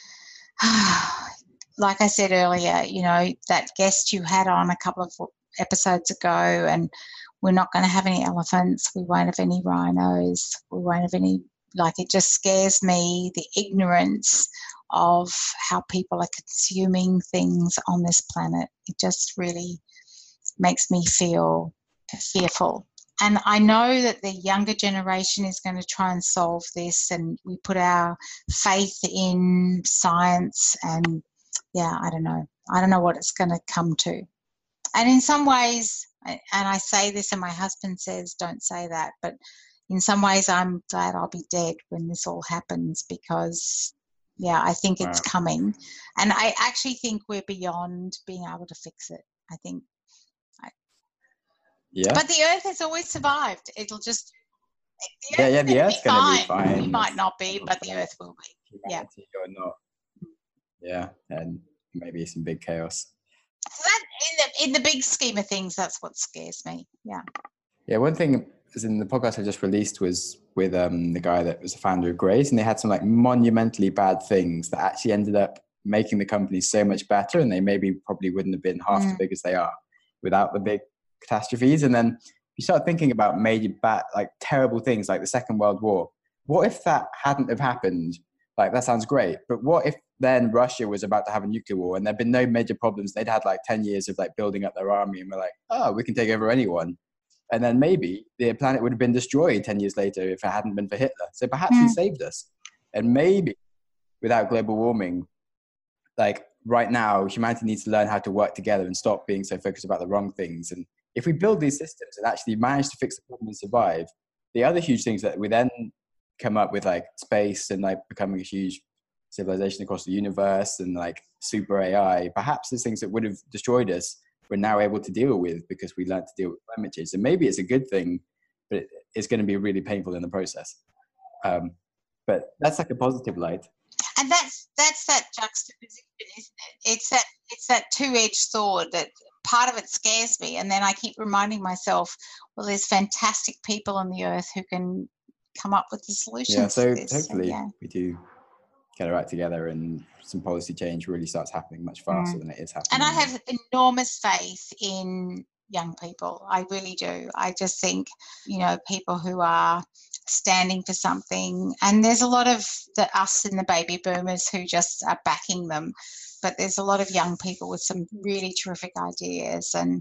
like I said earlier, that guest you had on a couple of episodes ago, and we're not going to have any elephants, we won't have any rhinos, we won't have any, it just scares me, the ignorance of how people are consuming things on this planet. It just really makes me feel fearful. And I know that the younger generation is going to try and solve this, and we put our faith in science, and I don't know what it's going to come to. And in some ways, and I say this and my husband says, don't say that, but in some ways I'm glad I'll be dead when this all happens, because I think it's coming. And I actually think we're beyond being able to fix it. I think. But the Earth has always survived. It'll just... the Earth's going to be fine. We might not be, but the Earth will be. Or not. Yeah, and maybe some big chaos. So that, in the big scheme of things, that's what scares me. Yeah. Yeah, one thing is in the podcast I just released was with the guy that was the founder of Grace, and they had some like monumentally bad things that actually ended up making the company so much better, and they probably wouldn't have been half as big as they are without the big catastrophes. And then you start thinking about major bad, like terrible things like the Second World War. What if that hadn't have happened? Like, that sounds great, but what if then Russia was about to have a nuclear war and there'd been no major problems? They'd had like 10 years of like building up their army, and we're like, oh, we can take over anyone. And then maybe the planet would have been destroyed 10 years later if it hadn't been for Hitler. So perhaps he saved us. And maybe without global warming, like right now, humanity needs to learn how to work together and stop being so focused about the wrong things. And if we build these systems and actually manage to fix the problem and survive, the other huge things that we then come up with, like space and like becoming a huge civilization across the universe and like super AI, perhaps there's things that would have destroyed us we're now able to deal with because we learned to deal with climate change. So maybe it's a good thing, but it's going to be really painful in the process. But that's like a positive light. And that's that juxtaposition, isn't it? It's that two-edged sword that part of it scares me, and then I keep reminding myself, well, there's fantastic people on the earth who can come up with the solutions. Yeah, so hopefully we do get our act together and some policy change really starts happening much faster than it is happening. And I have enormous faith in young people. I really do. I just think, people who are standing for something, and there's a lot of us and the baby boomers who just are backing them, but there's a lot of young people with some really terrific ideas. And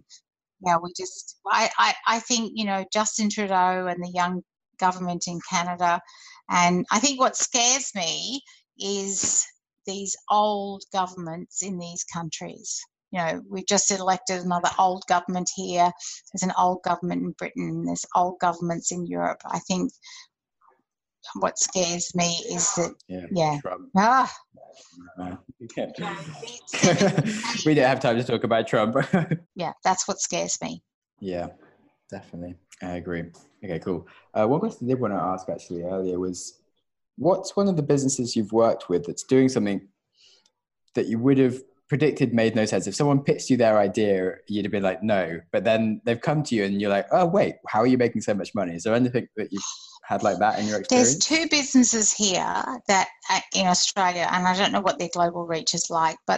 I think, Justin Trudeau and the young government in Canada, and I think what scares me is these old governments in these countries. We've just elected another old government here. There's an old government in Britain. There's old governments in Europe. I think what scares me is that, Trump. Yeah. We don't have time to talk about Trump. Yeah, that's what scares me. Yeah, definitely. I agree. Okay, cool. One question I did want to ask actually earlier was, what's one of the businesses you've worked with that's doing something that you would have predicted made no sense? If someone pitched you their idea, you'd have been like, no, but then they've come to you and you're like, oh, wait, how are you making so much money? Is there anything that you've had like that in your experience? There's two businesses here that in Australia, and I don't know what their global reach is like, but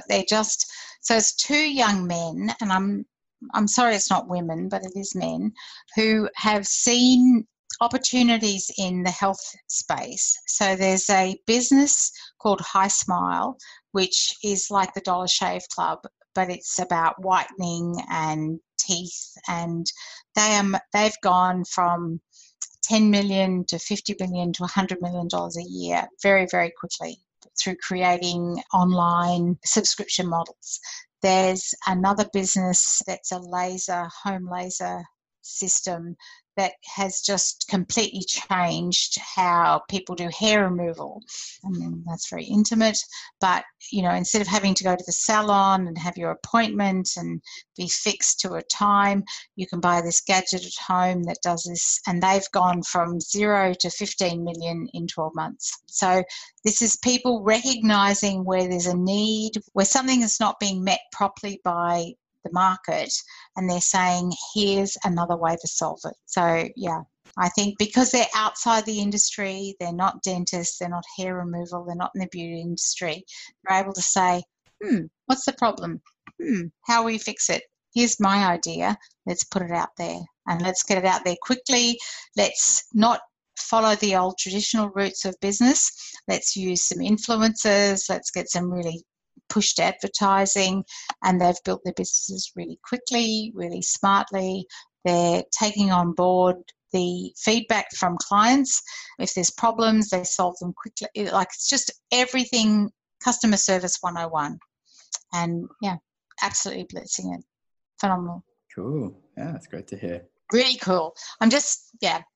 so it's two young men, and I'm sorry it's not women, but it is men, who have seen opportunities in the health space. So there's a business called High Smile, which is like the Dollar Shave Club, but it's about whitening and teeth, and they've gone from 10 million to 50 million to $100 million a year very, very quickly through creating online subscription models. There's another business that's a home laser system that has just completely changed how people do hair removal. I mean, that's very intimate, but, instead of having to go to the salon and have your appointment and be fixed to a time, you can buy this gadget at home that does this, and they've gone from 0 to 15 million in 12 months. So this is people recognizing where there's a need, where something is not being met properly by the market, and they're saying, here's another way to solve it. So I think because they're outside the industry, they're not dentists, they're not hair removal, they're not in the beauty industry, they're able to say, what's the problem? How will we fix it? Here's my idea. Let's put it out there, and let's get it out there quickly. Let's not follow the old traditional routes of business. Let's use some influencers. Let's get some really pushed advertising, and they've built their businesses really quickly, really smartly. They're taking on board the feedback from clients. If there's problems, they solve them quickly. It's just everything, customer service 101. And absolutely blitzing it. Phenomenal. Cool. Yeah, that's great to hear. Really cool. I'm just,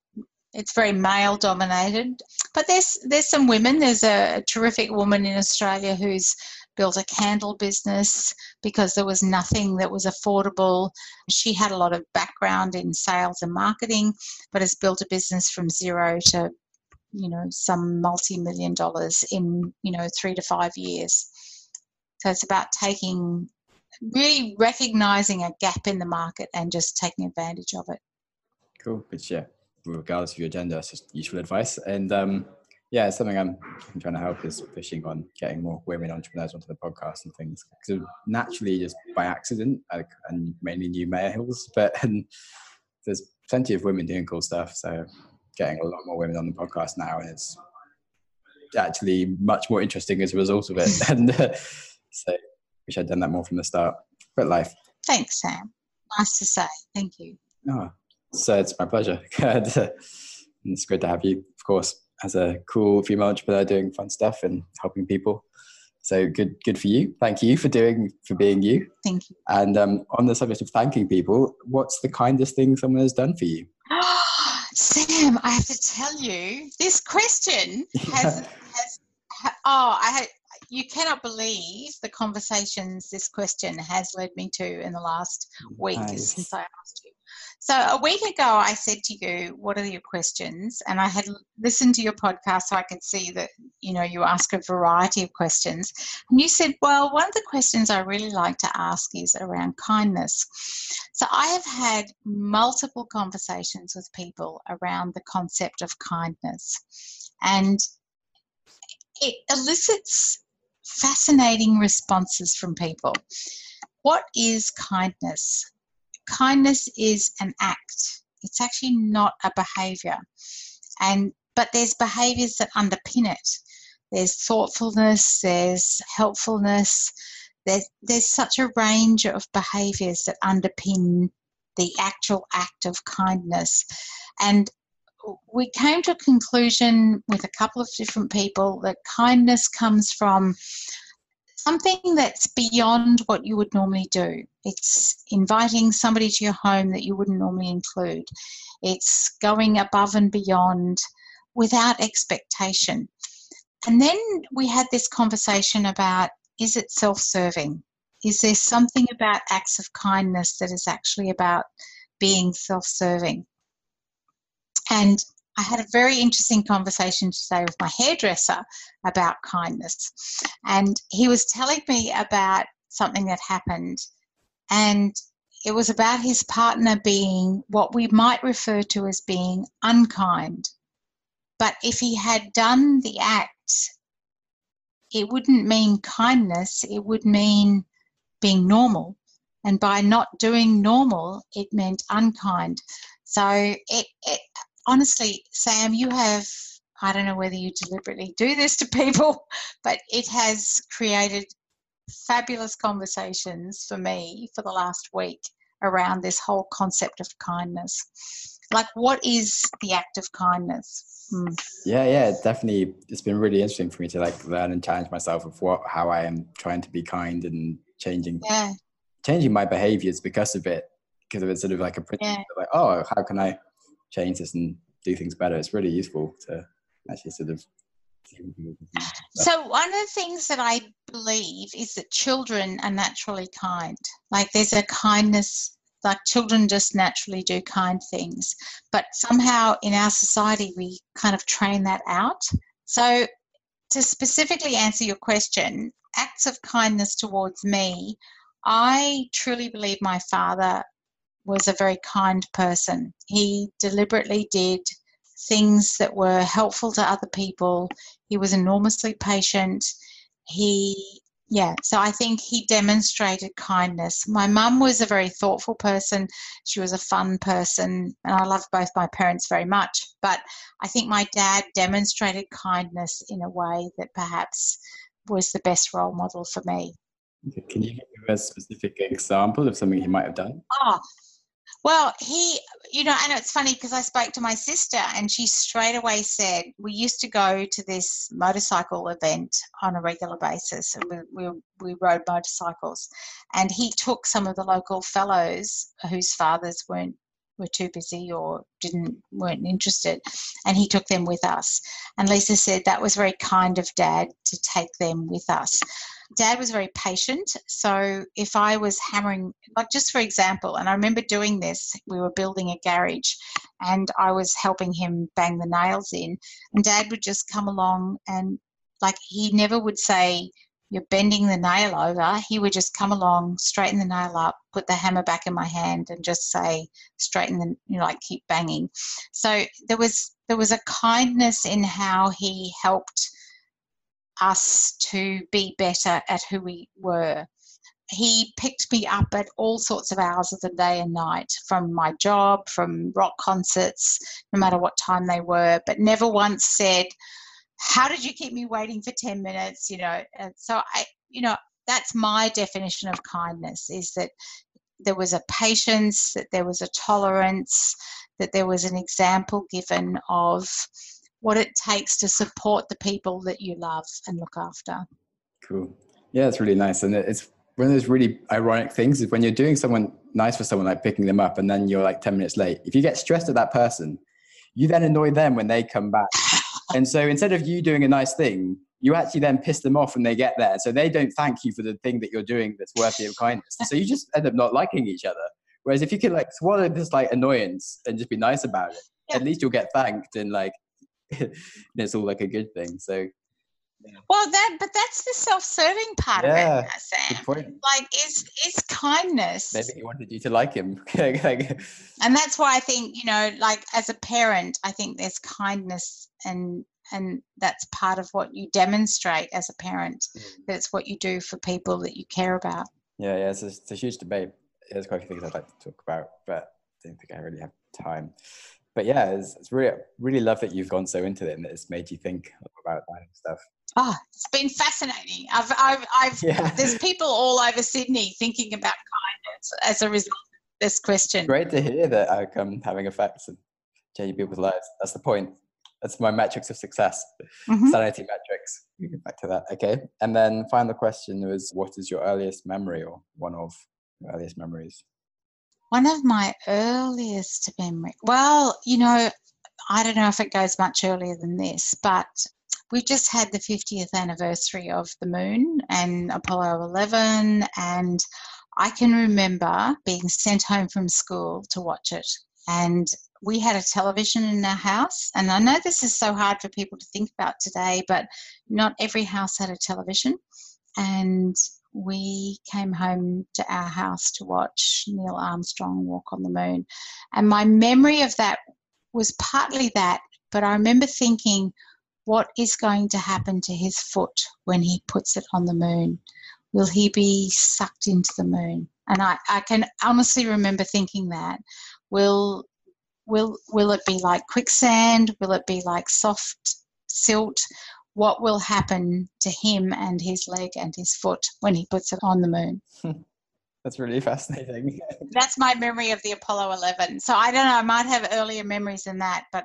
It's very male dominated, but there's some women. There's a terrific woman in Australia who's built a candle business because there was nothing that was affordable. She had a lot of background in sales and marketing, but has built a business from zero to, some multi-million dollars in, 3 to 5 years. So it's about really recognizing a gap in the market and just taking advantage of it. Cool. Which, regardless of your gender, it's just useful advice. And it's something I'm trying to help is pushing on getting more women entrepreneurs onto the podcast and things. So naturally, just by accident, and mainly new males, but there's plenty of women doing cool stuff. So getting a lot more women on the podcast now, and it's actually much more interesting as a result of it. And so wish I'd done that more from the start. But life. Thanks, Sam. Nice to say. Thank you. Oh, so it's my pleasure. It's good to have you, of course, as a cool female entrepreneur doing fun stuff and helping people. So good for you. Thank you for being you. Thank you. And on the subject of thanking people, what's the kindest thing someone has done for you? Sam, I have to tell you, this question you cannot believe the conversations this question has led me to in the last week. Nice. Since I asked you. So a week ago, I said to you, what are your questions? And I had listened to your podcast so I could see that, you ask a variety of questions. And you said, well, one of the questions I really like to ask is around kindness. So I have had multiple conversations with people around the concept of kindness. And it elicits fascinating responses from people. What is kindness? Kindness is an act. It's actually not a behaviour. But there's behaviours that underpin it. There's thoughtfulness, there's helpfulness. There's such a range of behaviours that underpin the actual act of kindness. And we came to a conclusion with a couple of different people that kindness comes from something that's beyond what you would normally do. It's inviting somebody to your home that you wouldn't normally include. It's going above and beyond without expectation. And then we had this conversation about, is it self-serving? Is there something about acts of kindness that is actually about being self-serving? And I had a very interesting conversation today with my hairdresser about kindness. And he was telling me about something that happened. And it was about his partner being what we might refer to as being unkind. But if he had done the act, it wouldn't mean kindness, it would mean being normal. And by not doing normal, it meant unkind. So it honestly, Sam, you have, I don't know whether you deliberately do this to people, but it has created fabulous conversations for me for the last week around this whole concept of kindness. Like, what is the act of kindness? Yeah, definitely. It's been really interesting for me to learn and challenge myself of how I am trying to be kind and changing my behaviors because of it. Because of it's sort of like a principle of how can I change this and do things better? It's really useful to actually sort of. So one of the things that I believe is that children are naturally kind. Like, there's a kindness, like children just naturally do kind things. But somehow in our society, we kind of train that out. So to specifically answer your question, acts of kindness towards me, I truly believe my father was a very kind person. He deliberately did things that were helpful to other people. He was enormously patient. So I think he demonstrated kindness. My mum was a very thoughtful person. She was a fun person, and I love both my parents very much. But I think my dad demonstrated kindness in a way that perhaps was the best role model for me. Can you give a specific example of something he might have done? Well, and it's funny because I spoke to my sister and she straight away said, we used to go to this motorcycle event on a regular basis, and we rode motorcycles, and he took some of the local fellows whose fathers weren't were too busy or weren't interested, and he took them with us. And Lisa said that was very kind of Dad to take them with us. Dad was very patient, so if I was hammering, like just for example, and I remember doing this, we were building a garage and I was helping him bang the nails in, and Dad would just come along and like he never would say, "You're bending the nail over." He would just come along, straighten the nail up, put the hammer back in my hand and just say, straighten the, like keep banging. So there was a kindness in how he helped us to be better at who we were. He picked me up at all sorts of hours of the day and night, from my job, from rock concerts, no matter what time they were, but never once said, "How did you keep me waiting for 10 minutes?" And so that's my definition of kindness, is that there was a patience, that there was a tolerance, that there was an example given of what it takes to support the people that you love and look after. Cool. Yeah, it's really nice. And it's one of those really ironic things is when you're doing someone nice for someone, like picking them up, and then you're like 10 minutes late. If you get stressed at that person, you then annoy them when they come back. And so instead of you doing a nice thing, you actually then piss them off when they get there. So they don't thank you for the thing that you're doing that's worthy of kindness. So you just end up not liking each other. Whereas if you could like swallow this like annoyance and just be nice about it, at least you'll get thanked, and like it's all like a good thing. So well, but that's the self-serving part of it, Sam. Good point. Like is kindness. Maybe he wanted you to like him. And that's why I think, like as a parent, I think there's kindness, and that's part of what you demonstrate as a parent. That's what you do for people that you care about. Yeah, it's a huge debate. There's quite a few things I'd like to talk about, but I don't think I really have time. But yeah, it's really love that you've gone so into it and that it's made you think about that stuff. Oh, it's been fascinating. I've there's people all over Sydney thinking about kindness as a result of this question. Great to hear that outcome having effects and changing people's lives. That's the point. That's my metrics of success. Sanity metrics. We get back to that. Okay. And then final question was, what is your earliest memory, or one of your earliest memories? One of my earliest memories. Well, I don't know if it goes much earlier than this, but we just had the 50th anniversary of the moon and Apollo 11, and I can remember being sent home from school to watch it. And we had a television in our house, and I know this is so hard for people to think about today, but not every house had a television. And we came home to our house to watch Neil Armstrong walk on the moon. And my memory of that was partly that, but I remember thinking, what is going to happen to his foot when he puts it on the moon? Will he be sucked into the moon? And I can honestly remember thinking that. Will it be like quicksand? Will it be like soft silt? What will happen to him and his leg and his foot when he puts it on the moon? That's really fascinating. That's my memory of the Apollo 11. So I don't know, I might have earlier memories than that, but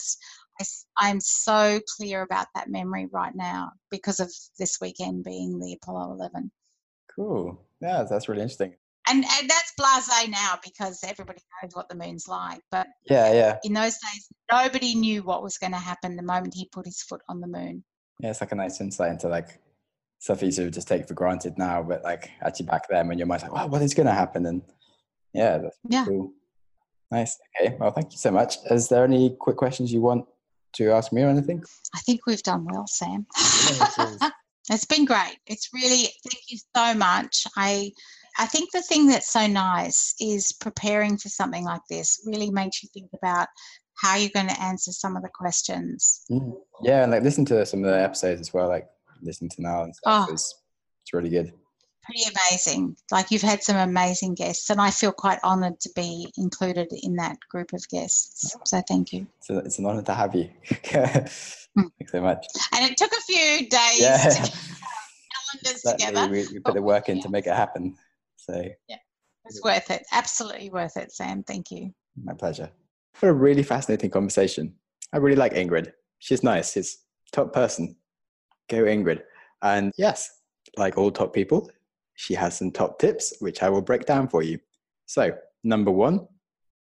I'm so clear about that memory right now because of this weekend being the Apollo 11. Cool. Yeah, that's really interesting. And that's blasé now because everybody knows what the moon's like. But yeah, in those days, nobody knew what was going to happen the moment he put his foot on the moon. Yeah, it's like a nice insight into like stuff you sort of just take for granted now, but like actually back then when your mind's like, wow, what is going to happen? And that's cool. Nice. Okay. Well, thank you so much. Is there any quick questions you want to ask me or anything? I think we've done well, Sam. It's been great. It's really, thank you so much. I think the thing that's so nice is preparing for something like this really makes you think about how you're going to answer some of the questions. Yeah, and like listen to some of the episodes as well, like listen to now and stuff. It's really good. Pretty amazing. Like you've had some amazing guests, and I feel quite honoured to be included in that group of guests. So thank you. So it's an honour to have you. Thanks so much. And it took a few days to get calendars together. We put the work in to make it happen. So it's worth it. Absolutely worth it, Sam. Thank you. My pleasure. What a really fascinating conversation. I really like Ingrid. She's nice. She's a top person. Go Ingrid. And yes, like all top people, she has some top tips, which I will break down for you. So, number 1,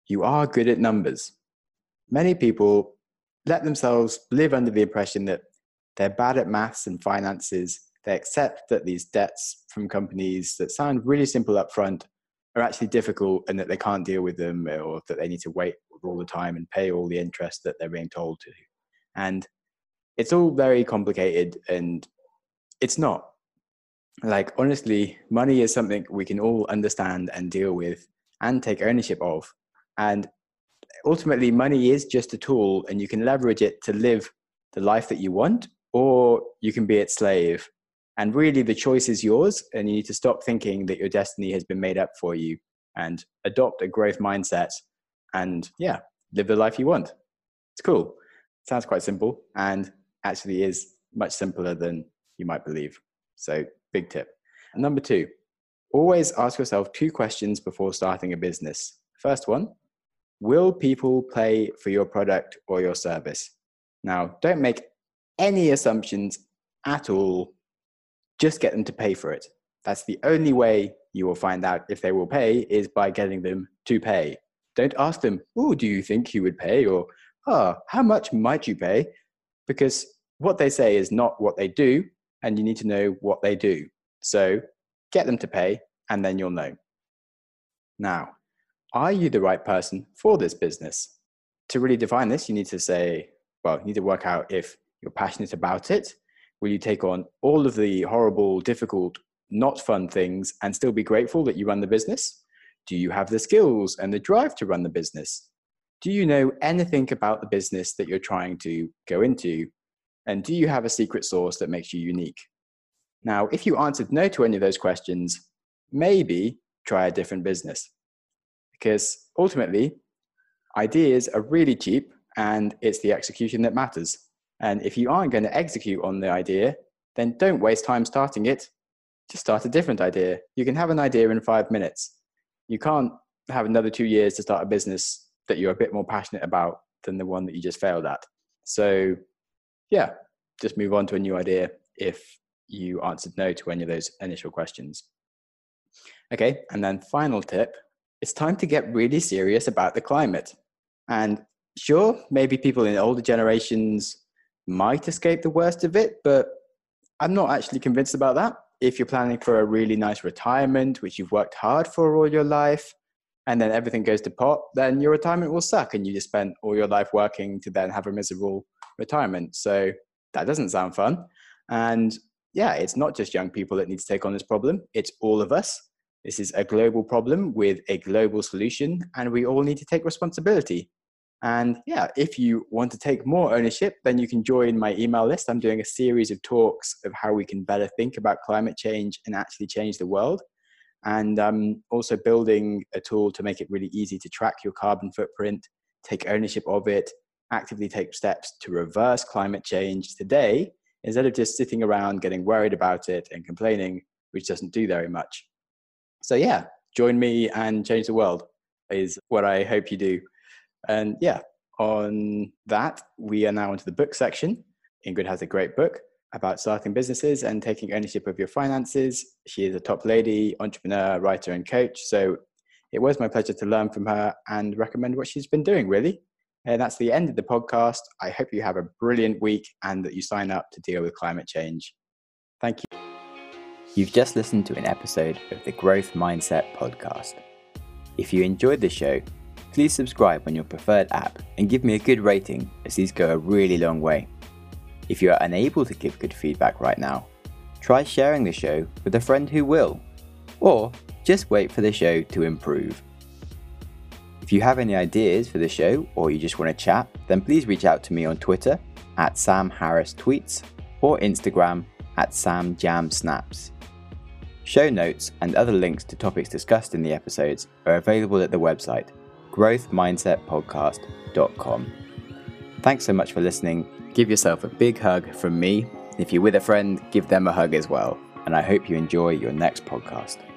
you are good at numbers. Many people let themselves live under the impression that they're bad at maths and finances. They accept that these debts from companies that sound really simple up front are actually difficult and that they can't deal with them, or that they need to wait all the time and pay all the interest that they're being told to. And it's all very complicated, and it's not. Like, honestly, money is something we can all understand and deal with and take ownership of. And ultimately, money is just a tool, and you can leverage it to live the life that you want, or you can be its slave. And really, the choice is yours, and you need to stop thinking that your destiny has been made up for you and adopt a growth mindset and, live the life you want. It's cool. Sounds quite simple, and actually is much simpler than you might believe. So, big tip. And number 2, always ask yourself 2 questions before starting a business. First one, will people pay for your product or your service? Now, don't make any assumptions at all. Just get them to pay for it. That's the only way you will find out if they will pay, is by getting them to pay. Don't ask them, oh, do you think you would pay? Or, how much might you pay? Because what they say is not what they do, and you need to know what they do. So get them to pay, and then you'll know. Now, are you the right person for this business? To really define this, you need to work out if you're passionate about it. Will you take on all of the horrible, difficult, not fun things and still be grateful that you run the business? Do you have the skills and the drive to run the business? Do you know anything about the business that you're trying to go into? And do you have a secret sauce that makes you unique? Now, if you answered no to any of those questions, maybe try a different business. Because ultimately, ideas are really cheap, and it's the execution that matters. And if you aren't going to execute on the idea, then don't waste time starting it. Just start a different idea. You can have an idea in 5 minutes. You can't have another 2 years to start a business that you're a bit more passionate about than the one that you just failed at. So just move on to a new idea if you answered no to any of those initial questions. Okay, and then final tip, it's time to get really serious about the climate. And sure, maybe people in older generations might escape the worst of it, but I'm not actually convinced about that. If you're planning for a really nice retirement, which you've worked hard for all your life, and then everything goes to pot, then your retirement will suck, and you just spent all your life working to then have a miserable retirement. So that doesn't sound fun. And it's not just young people that need to take on this problem. It's all of us. This is a global problem with a global solution, and we all need to take responsibility. And if you want to take more ownership, then you can join my email list. I'm doing a series of talks of how we can better think about climate change and actually change the world. And I'm also building a tool to make it really easy to track your carbon footprint, take ownership of it, actively take steps to reverse climate change today, instead of just sitting around getting worried about it and complaining, which doesn't do very much. So join me and change the world is what I hope you do. And on that, we are now into the book section. Ingrid has a great book about starting businesses and taking ownership of your finances. She is a top lady, entrepreneur, writer, and coach. So it was my pleasure to learn from her and recommend what she's been doing, really. And that's the end of the podcast. I hope you have a brilliant week and that you sign up to deal with climate change. Thank you. You've just listened to an episode of the Growth Mindset podcast. If you enjoyed the show, please subscribe on your preferred app and give me a good rating, as these go a really long way. If you are unable to give good feedback right now, try sharing the show with a friend who will, or just wait for the show to improve. If you have any ideas for the show, or you just want to chat, then please reach out to me on Twitter @SamHarrisTweets or Instagram @SamJamSnaps. Show notes and other links to topics discussed in the episodes are available at the website growthmindsetpodcast.com. Thanks so much for listening. Give yourself a big hug from me. If you're with a friend, give them a hug as well. And I hope you enjoy your next podcast.